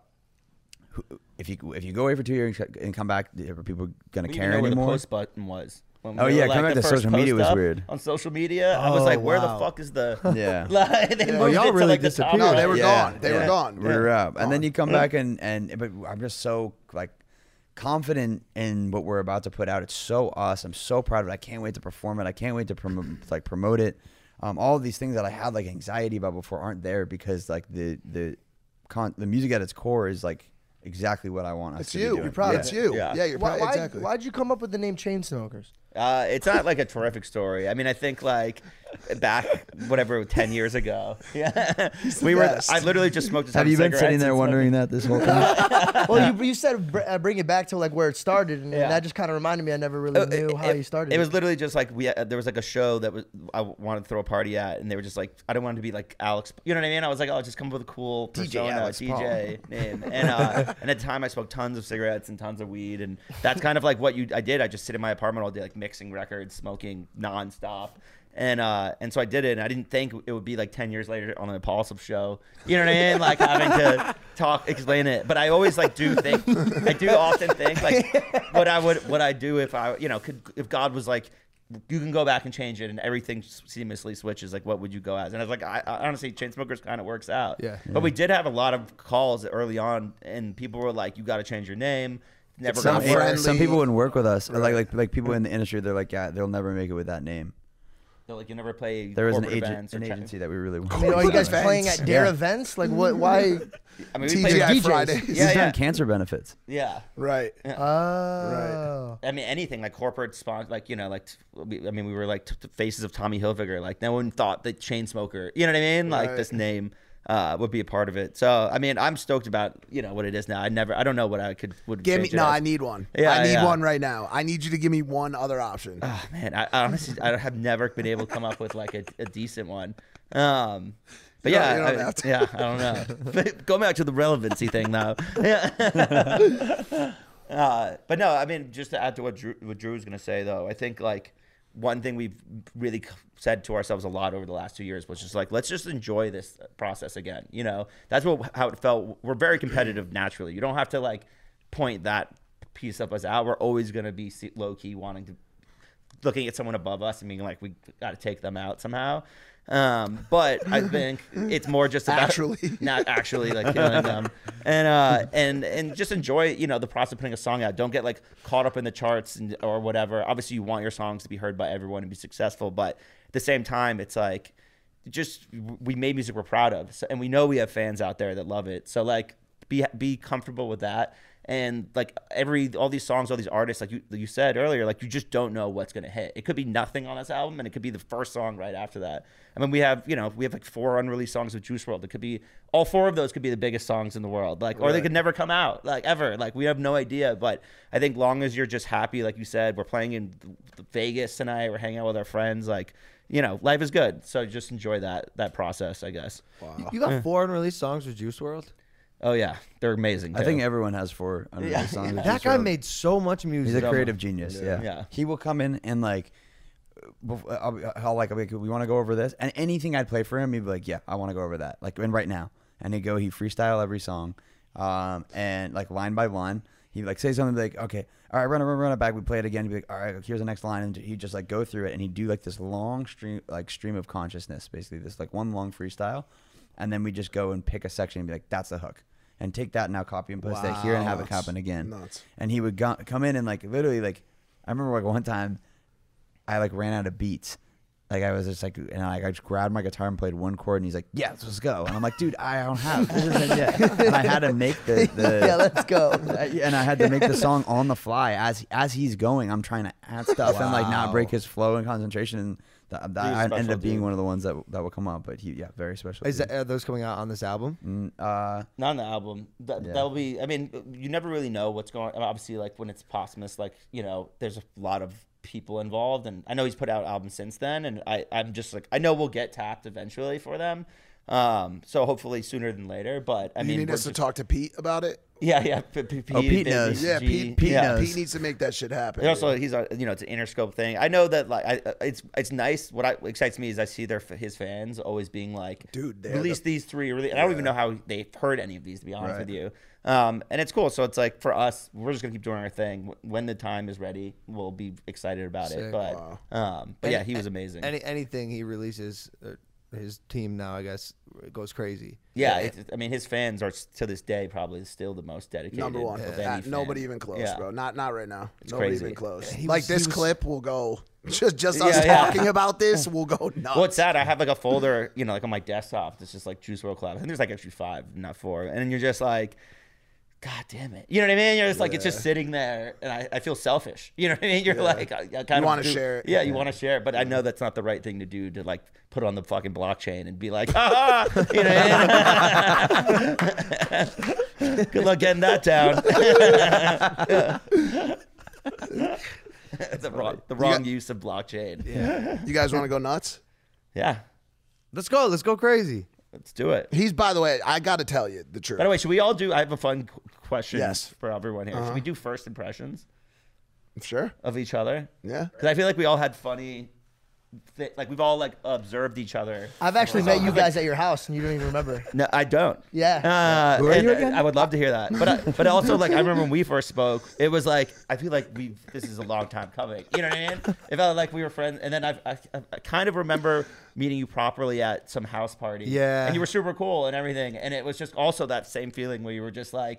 if you if you go away for two years and come back, are people going to We care didn't know anymore? where the post button was. When Oh, we yeah, were, coming like, back the to first social media post was up weird. On social media, I was Oh, like, where wow. the fuck is the? Yeah. Like, they Oh, moved y'all it to, really like, the top disappeared. No, right. they were Yeah, gone. They yeah. were gone. We were out, and then Gone. you come back and and but I'm just so like confident in what we're about to put out. It's so us. I'm so proud of it. I can't wait to perform it. I can't wait to promote like promote it. Um, all of these things that I had like anxiety about before aren't there because like the the con- the music at its core is like exactly what I want us It's to you. be doing. You're proud. Yeah. It's you. Yeah. Yeah, you're Why, proud. why, Exactly. why'd you come up with the name Chainsmokers? Uh, it's not like a terrific story. I mean, I think like back whatever ten years ago. Yeah, we were. best. I literally just smoked. a ton Have of you been cigarettes sitting there and wondering smoking- that this whole time? Well, you, you said br- uh, bring it back to like where it started, and, and Yeah. that just kind of reminded me. I never really Uh, knew it- how it- you started. It was literally just like we uh, there was like a show that was I wanted to throw a party at, and they were just like I didn't want it to be like Alex. You know what I mean? I was like, oh, just come up with a cool D J persona, Alex D J name. And uh, and at the time, I smoked tons of cigarettes and tons of weed, and that's kind of like what you I did. I just sit in my apartment all day, like mixing records, smoking nonstop. And uh, and so I did it, and I didn't think it would be like ten years later on an Impulsive show. You know what I mean? Like having to talk, explain it. But I always like do think, I do often think like what I would, what I do if I, you know, could if God was like, you can go back and change it, and everything seamlessly switches. Like, what would you go as? And I was like, I, I honestly, Chainsmokers kind of works out. Yeah. But we did have a lot of calls early on, and people were like, you got to change your name. Never It's gonna not work. friendly. Some people wouldn't work with us. Right. Like like like people in the industry, they're like, yeah, they'll never make it with that name. They're like, you never play There was an corporate agent, events or an cha- agency that we really I wanted. mean, are you guys Events. playing at their Yeah. events? Like, what? Why? I mean, we T play G I D Js. Fridays. Yeah, He's yeah. done cancer benefits. Yeah. Right. Oh, I mean, anything like corporate sponsor, like, you know, like, t- we, I mean, we were like t- t- faces of Tommy Hilfiger. Like, no one thought that Chainsmoker, you know what I mean? Like, Right. this name uh, would be a part of it. So, I mean, I'm stoked about, you know, what it is now. I never, I don't know what I could, would Give me change it no. as. I need one. Yeah, I need yeah. one right now. I need you to give me one other option. Oh, man, I, I honestly, I have never been able to come up with like a, a decent one. Um, but You don't- yeah, you don't I- have to. yeah, I don't know. But go back to the relevancy thing though. Yeah. uh, but no, I mean, just to add to what Drew, what Drew was gonna say though, I think like one thing we've really c- said to ourselves a lot over the last two years was just like, let's just enjoy this process again. You know, that's what how it felt. We're very competitive naturally. You don't have to like point that piece of us out. We're always gonna be low key wanting to. Looking at someone above us and being like, we got to take them out somehow. Um, but I think it's more just about Actually. not actually like killing them, and uh, and and just enjoy, you know, the process of putting a song out. Don't get like caught up in the charts and or whatever. Obviously, you want your songs to be heard by everyone and be successful, but at the same time, it's like just we made music we're proud of, so, and we know we have fans out there that love it. So like, be be comfortable with that. And like every all these songs, all these artists, like you you said earlier, like you just don't know what's gonna hit. It could be nothing on this album, and it could be the first song right after that. I mean, we have you know we have like four unreleased songs with Juice world. It could be all four of those could be the biggest songs in the world, like or they could never come out, like ever. Like we have no idea. But I think long as you're just happy, like you said, we're playing in Vegas tonight. We're hanging out with our friends. Like you know, life is good. So just enjoy that that process, I guess. You- You got four unreleased songs with Juice world? Oh yeah, they're amazing. I too. think everyone has four unreleased songs. with That Juice guy world. made so much music. He's a creative genius. Yeah. Yeah. He will come in and like, bef- I'll, I'll like, I'll be like, we want to go over this, and anything I'd play for him, he'd be like, yeah, I want to go over that, like, and right now, and he'd go, he freestyle every song, um, and like line by line, he'd like say something like, okay, all right, run it, run it, run it back. We play it again. He'd be like, all right, here's the next line, and he'd just like go through it, and he'd do like this long stream, like stream of consciousness, basically this like one long freestyle, and then we just go and pick a section and be like, that's the hook. And take that now, copy and post that here, and have it Wow, happen that's again. nuts. And he would go, come in and like literally like, I remember like one time, I like ran out of beats. Like I was just like, and I, I just grabbed my guitar and played one chord, and he's like, "Yeah, let's go." And I'm like, "Dude, I don't have." This isn't yet. And I had to make the, the yeah, let's go. and I had to make the song on the fly as as he's going. I'm trying to add stuff and like not break his flow and concentration. And that, that He's a I special ended up being dude. one of the ones that that will come up. But he, yeah, very special. Is dude. that, are those coming out on this album? Mm, uh, Not on the album. That, Yeah. That'll be. I mean, you never really know what's going. Obviously, like when it's posthumous, like you know, there's a lot of people involved, and I know he's put out albums since then, and I, I'm just like, I know we'll get tapped eventually for them. Um, so hopefully sooner than later. But I you mean, need we're us to just- talk to Pete about it. Yeah, yeah. P- P- Oh, Pete Busy, knows. Yeah, G, Pete. Pete, yeah. Pete needs to make that shit happen. And also, he's a you know, it's an Interscope thing. I know that like I, it's it's nice. What I, excites me is I see their his fans always being like, Dude, they're release the- these three. Really, and I don't even know how they've heard any of these. To be honest Right. with you, um, and it's cool. So it's like for us, we're just gonna keep doing our thing. When the time is ready, we'll be excited about it. Sick. But Wow. um, but Any- yeah, he was amazing. Any anything he releases, uh, his team now, I guess, goes crazy. yeah, it's, I mean, his fans are s- to this day probably still the most dedicated. Number one. of Uh, any fan. nobody even close, Yeah. bro. Not not right now. Nobody crazy. even close. He like was- this he was- clip will go just just Yeah, us yeah. talking about this will go nuts. Well, it's sad. I have like a folder, you know, like on my desktop. It's just like Juice world Collab. I think there's like actually five, not four. And you're just like, God damn it. You know what I mean? You're just like, it's just sitting there, and I, I feel selfish. You know what I mean? You're like, I, I kind You of wanna do- share it. Yeah, you want to share it, but I know that's not the right thing to do to like put on the fucking blockchain and be like, ah, you know. Good luck getting that down. the wrong, the wrong got- use of blockchain. Yeah. You guys want to go nuts? Yeah. Let's go. Let's go crazy. Let's do it. He's, by the way, I got to tell you the truth. By the way, should we all do? I have a fun qu- question Yes. for everyone here. Should we do first impressions Sure. of each other? Yeah. Because I feel like we all had funny, thi- like we've all like observed each other. I've actually met you guys at your house, and you don't even remember. No, I don't. Yeah. Uh, Who are and you again? I would love to hear that. But I, but also like I remember when we first spoke, it was like I feel like we this is a long time coming. You know what I mean? It felt like we were friends, and then I I, I kind of remember meeting you properly at some house party. Yeah. And you were super cool and everything, and it was just also that same feeling where you were just like.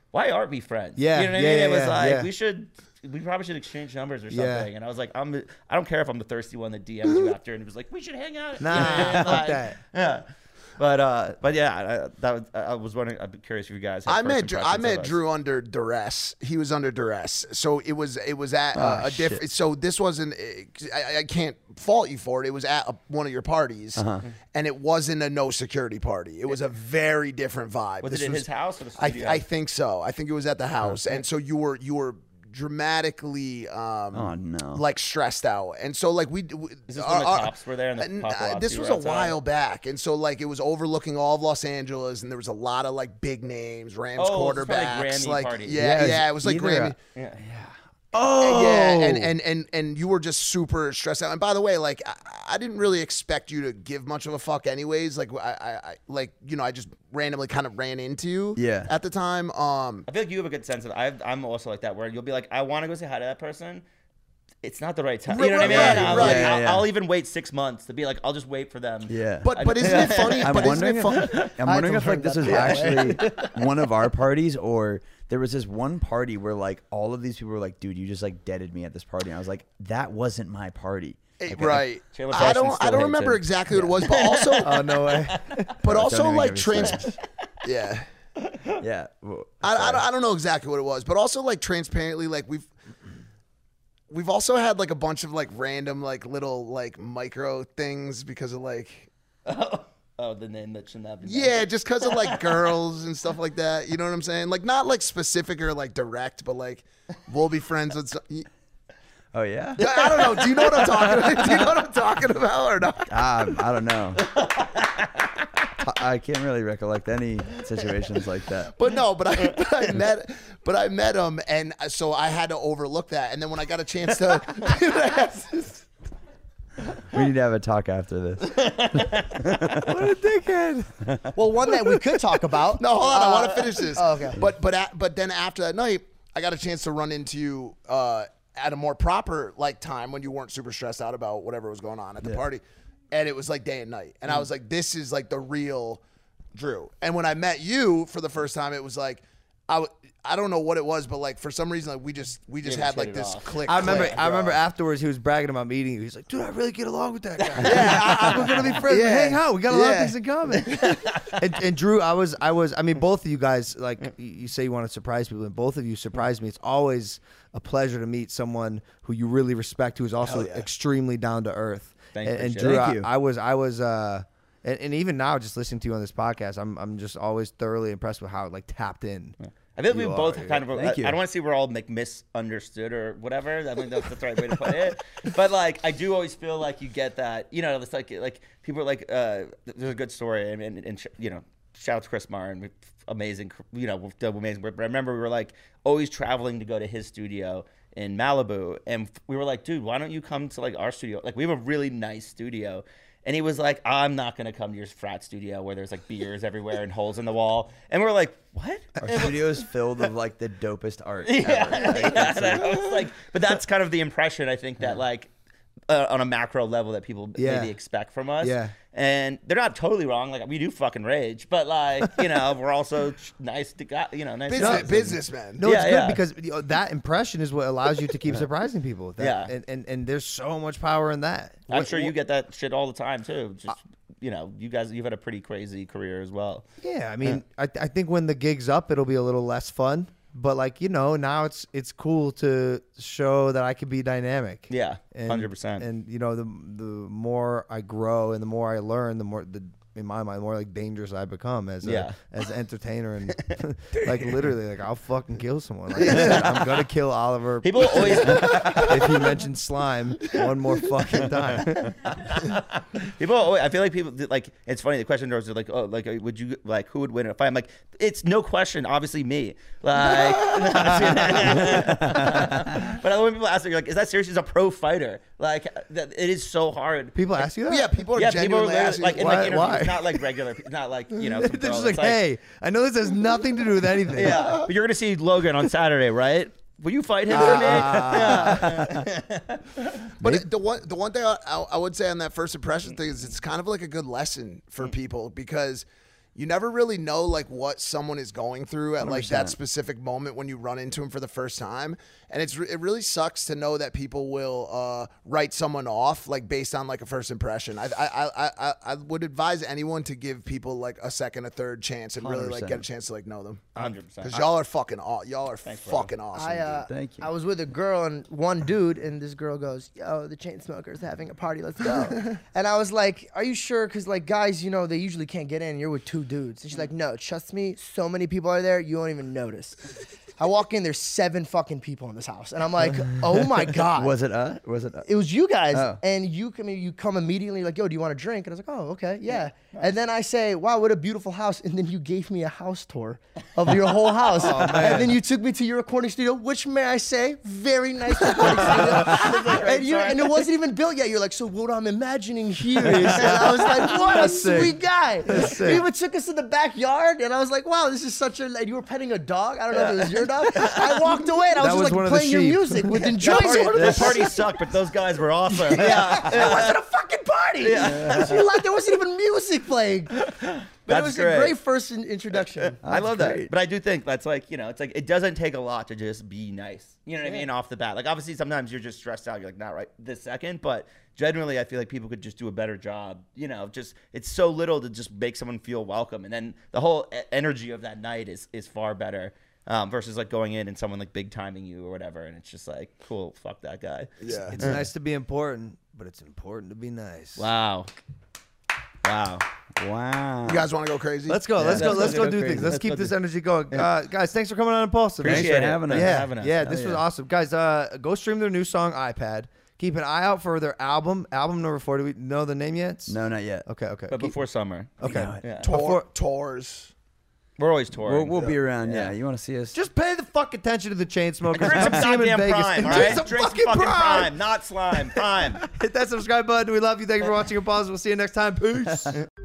why aren't we friends? Yeah, you know what yeah, I mean. yeah, It was yeah, like yeah. we should. We probably should exchange numbers or something. Yeah. And I was like, I'm. I don't care if I'm the thirsty one that D Ms you after, and it was like, we should hang out. Nah, You know what I mean? fuck Like, that. Yeah. But uh, but yeah, I, that was, I was wondering. I'm curious if you guys. Had I first met Drew, I impressions of met us. Drew under duress. He was under duress, so it was it was at uh, Oh, a different. So this wasn't. I, I can't fault you for it. It was at a, one of your parties, Uh-huh. and it wasn't a no security party. It was a very different vibe. Was This it in his house or the I, studio? I think so. I think it was at the house, and so you were you were dramatically um Oh, no. like stressed out, and so like we, we Is this when the cops were there and the and, paparazzi this were was a outside? while back, and so like it was overlooking all of Los Angeles, and there was a lot of like big names, Rams Oh, it's probably quarterbacks, Grammy like party. yeah, Yeah, yeah, it it was was like either Grammy. a- Yeah. Oh, Yeah, and, and and and you were just super stressed out. And by the way, like I, I didn't really expect you to give much of a fuck, anyways. Like I, I, I like you know, I just randomly kind of ran into you. Yeah. At the time, um, I feel like you have a good sense of. I've, I'm also like that, where you'll be like, I want to go say hi to that person. It's not the right time. You know what I mean? Right, I'm right. like, Yeah, I'll, yeah. I'll even wait six months to be like, I'll just wait for them. Yeah. but but isn't it funny? I'm but isn't wondering. it fun? If, I'm I wondering had if to like learn this that was the actually one of our parties, or there was this one party where like all of these people were like, "Dude, you just like deaded me at this party." And I was like, "That wasn't my party." Eh, Like, right. Taylor I Parsons don't. still I don't hates remember him. exactly what it was, but also, Oh no way. but Don't also even like get me trans. started. Yeah. Yeah. Well, I, I, sorry. don't, I don't know exactly what it was, but also like transparently, like we've we've also had like a bunch of like random like little like micro things because of like Oh, the name that shouldn't have been. yeah, just because of like girls and stuff like that. You know what I'm saying? Like not like specific or like direct, but like we'll be friends with. Some, Oh yeah. I don't know. Do you know what I'm talking about? Do you know what I'm talking about or not? Um, I don't know. I, I can't really recollect any situations like that. But no, but I, but I met, but I met him, and so I had to overlook that. And then when I got a chance to, We need to have a talk after this. What a dickhead. Well, one that we could talk about. no, hold on, I want Uh, to finish this. oh, okay. But but at, but then after that night, I got a chance to run into you uh, at a more proper like time when you weren't super stressed out about whatever was going on at the party, and it was like day and night, and I was like, this is like the real Drew. And when I met you for the first time, it was like I. W- I don't know what it was, but like for some reason, like we just we just Yeah, we had like hit it this off. click. I remember. click, I remember bro. afterwards he was bragging about meeting you. He's like, "Dude, I really get along with that guy. yeah, I, I, we're gonna be friends. Yeah. Hang out. We got a lot of Yeah. things in common." and, and Drew, I was, I was. I mean, both of you guys, like you- you say, you want to surprise people, and both of you surprised me. It's always a pleasure to meet someone who you really respect, who is also Hell yeah. extremely down to earth. Thank you, and, and appreciate Drew, it. Thank I, you. I was, I was. uh and, and even now, just listening to you on this podcast, I'm, I'm just always thoroughly impressed with how like tapped in. I feel like we You both are, kind of. Thank I, you. I don't want to say we're all like misunderstood or whatever. I think that's, that's the right way to put it. But like, I do always feel like you get that. You know, it's like like people are like. Uh, there's a good story, and, and, and you know, shout out to Chris Martin, amazing. You know, amazing. But I remember we were like always traveling to go to his studio in Malibu, and we were like, dude, why don't you come to like our studio? Like, we have a really nice studio. And he was like, I'm not going to come to your frat studio where there's like beers everywhere and holes in the wall. And we're like, what? Our studio is filled with like the dopest art. Yeah, ever. Like, yeah, it's and like- I was like, but that's kind of the impression I think that like uh, on a macro level that people Yeah. maybe expect from us. Yeah. And they're not totally wrong. Like we do fucking rage, but like you know we're also nice to got you know nice. Business, guys. businessman. No, Yeah, it's good yeah. because you know, that impression is what allows you to keep surprising people. That, Yeah. and, and and there's so much power in that. I'm What- sure you what- get that shit all the time too. Just you know, you guys, you've had a pretty crazy career as well. Yeah, I mean, I I think when the gig's up, it'll be a little less fun. But like you know, now it's it's cool to show that I can be dynamic. Yeah, And- hundred percent. And you know, the the more I grow and the more I learn, the more the in my mind, the more like dangerous I become as a Yeah. as an entertainer and like literally like I'll fucking kill someone. Like I said, I'm gonna kill Oliver People always if he mentions slime one more fucking time. People, always, I feel like people like. It's funny. The question is like, oh, like, would you like who would win in a fight? I'm like, it's no question, obviously me. Like, but when people ask me, like, is that seriously a pro fighter? Like, that it is so hard. People ask you that? Yeah, people are yeah, people are genuinely literally, asking. like in Why- like interviews, why? not like regular, not like you know. Some They're just girl. like, It's hey, I know this has nothing to do with anything. yeah, but you're gonna see Logan on Saturday, right? Will you fight him for me? Yeah. But it, the one the one thing I, I, I would say on that first impression thing is it's kind of like a good lesson for people because you never really know like what someone is going through at like that one hundred percent. specific moment when you run into them for the first time. And it's re- it really sucks to know that people will uh, write someone off like based on like a first impression. I I, I I I would advise anyone to give people like a second, a third chance and really like one hundred percent. get a chance to like know them. one hundred percent. Because y'all are fucking aw- y'all are Thanks, bro. fucking awesome. I, uh, dude. Thank you. I was with a girl and one dude, and this girl goes, "Yo, the Chainsmokers having a party. Let's go." And I was like, "Are you sure?" Because like guys, you know, they usually can't get in. You're with two dudes. And she's like, "No, trust me. So many people are there. You won't even notice." I walk in, there's seven fucking people in this house, and I'm like, "Oh my god." Was it uh? Was it? Uh? It was you guys, Oh. and you come you come immediately like, "Yo, do you want a drink?" And I was like, "Oh, okay, yeah." And then I say, "Wow, what a beautiful house!" And then you gave me a house tour of your whole house, and then you took me to your recording studio, which may I say, very nice recording studio. and, you, and it wasn't even built yet. You're like, "So what I'm imagining here is," and I was like, "What a That's sick. sweet guy!" That's You sick. even took us to the backyard, and I was like, "Wow, this is such a." And you were petting a dog. I don't know if it was your dog. I walked away, and I was That was just one like of the playing your sheep. music with That enjoyment. party, that party sucked, but those guys were awesome. Yeah, it wasn't a fucking party. You like, there wasn't even music playing. But it That's was great. a great first in- introduction. I love that. great. But I do think that's like, you know, it's like it doesn't take a lot to just be nice. You know what I mean? Off the bat. Like obviously sometimes you're just stressed out. You're like, not right this second. But generally I feel like people could just do a better job. You know, just it's so little to just make someone feel welcome. And then the whole e- energy of that night is is far better. Um, versus like going in and someone like big timing you or whatever, and it's just like, cool, fuck that guy. Yeah. It's nice to be important, but it's important to be nice. Wow, wow. Wow. You guys want to go crazy? Let's go. Let's go. let's Let's go go do crazy. things. Let's Let's keep go this do- energy going. Uh, guys, thanks for coming on Impulsive. Appreciate Thanks for it. having us. Thanks for Yeah, having us. yeah, Hell this was awesome, guys. Uh, go stream their new song iPad. Keep an eye out for their album. Album number four. Do we know the name yet? No, not yet. Okay. Okay. But Keep- before summer, okay. yeah. Tour, Before- tours. We're always We'll, touring. we'll be around. Yeah. Yeah. You want to see us? Just pay the fuck attention to the Chainsmokers. Drink some Come see 'em in goddamn Vegas. prime, all Drink right? some Drink some fucking fucking prime. prime, not slime. Prime. Hit that subscribe button. We love you. Thank you for watching Impulsive. We'll see you next time. Peace.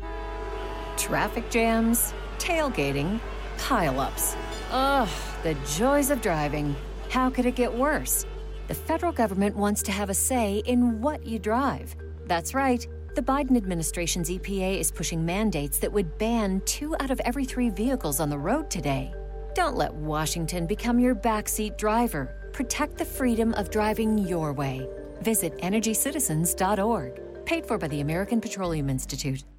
Traffic jams, tailgating, pileups. Ugh, the joys of driving. How could it get worse? The federal government wants to have a say in what you drive. That's right. The Biden administration's E P A is pushing mandates that would ban two out of every three vehicles on the road today. Don't let Washington become your backseat driver. Protect the freedom of driving your way. Visit energy citizens dot org. Paid for by the American Petroleum Institute.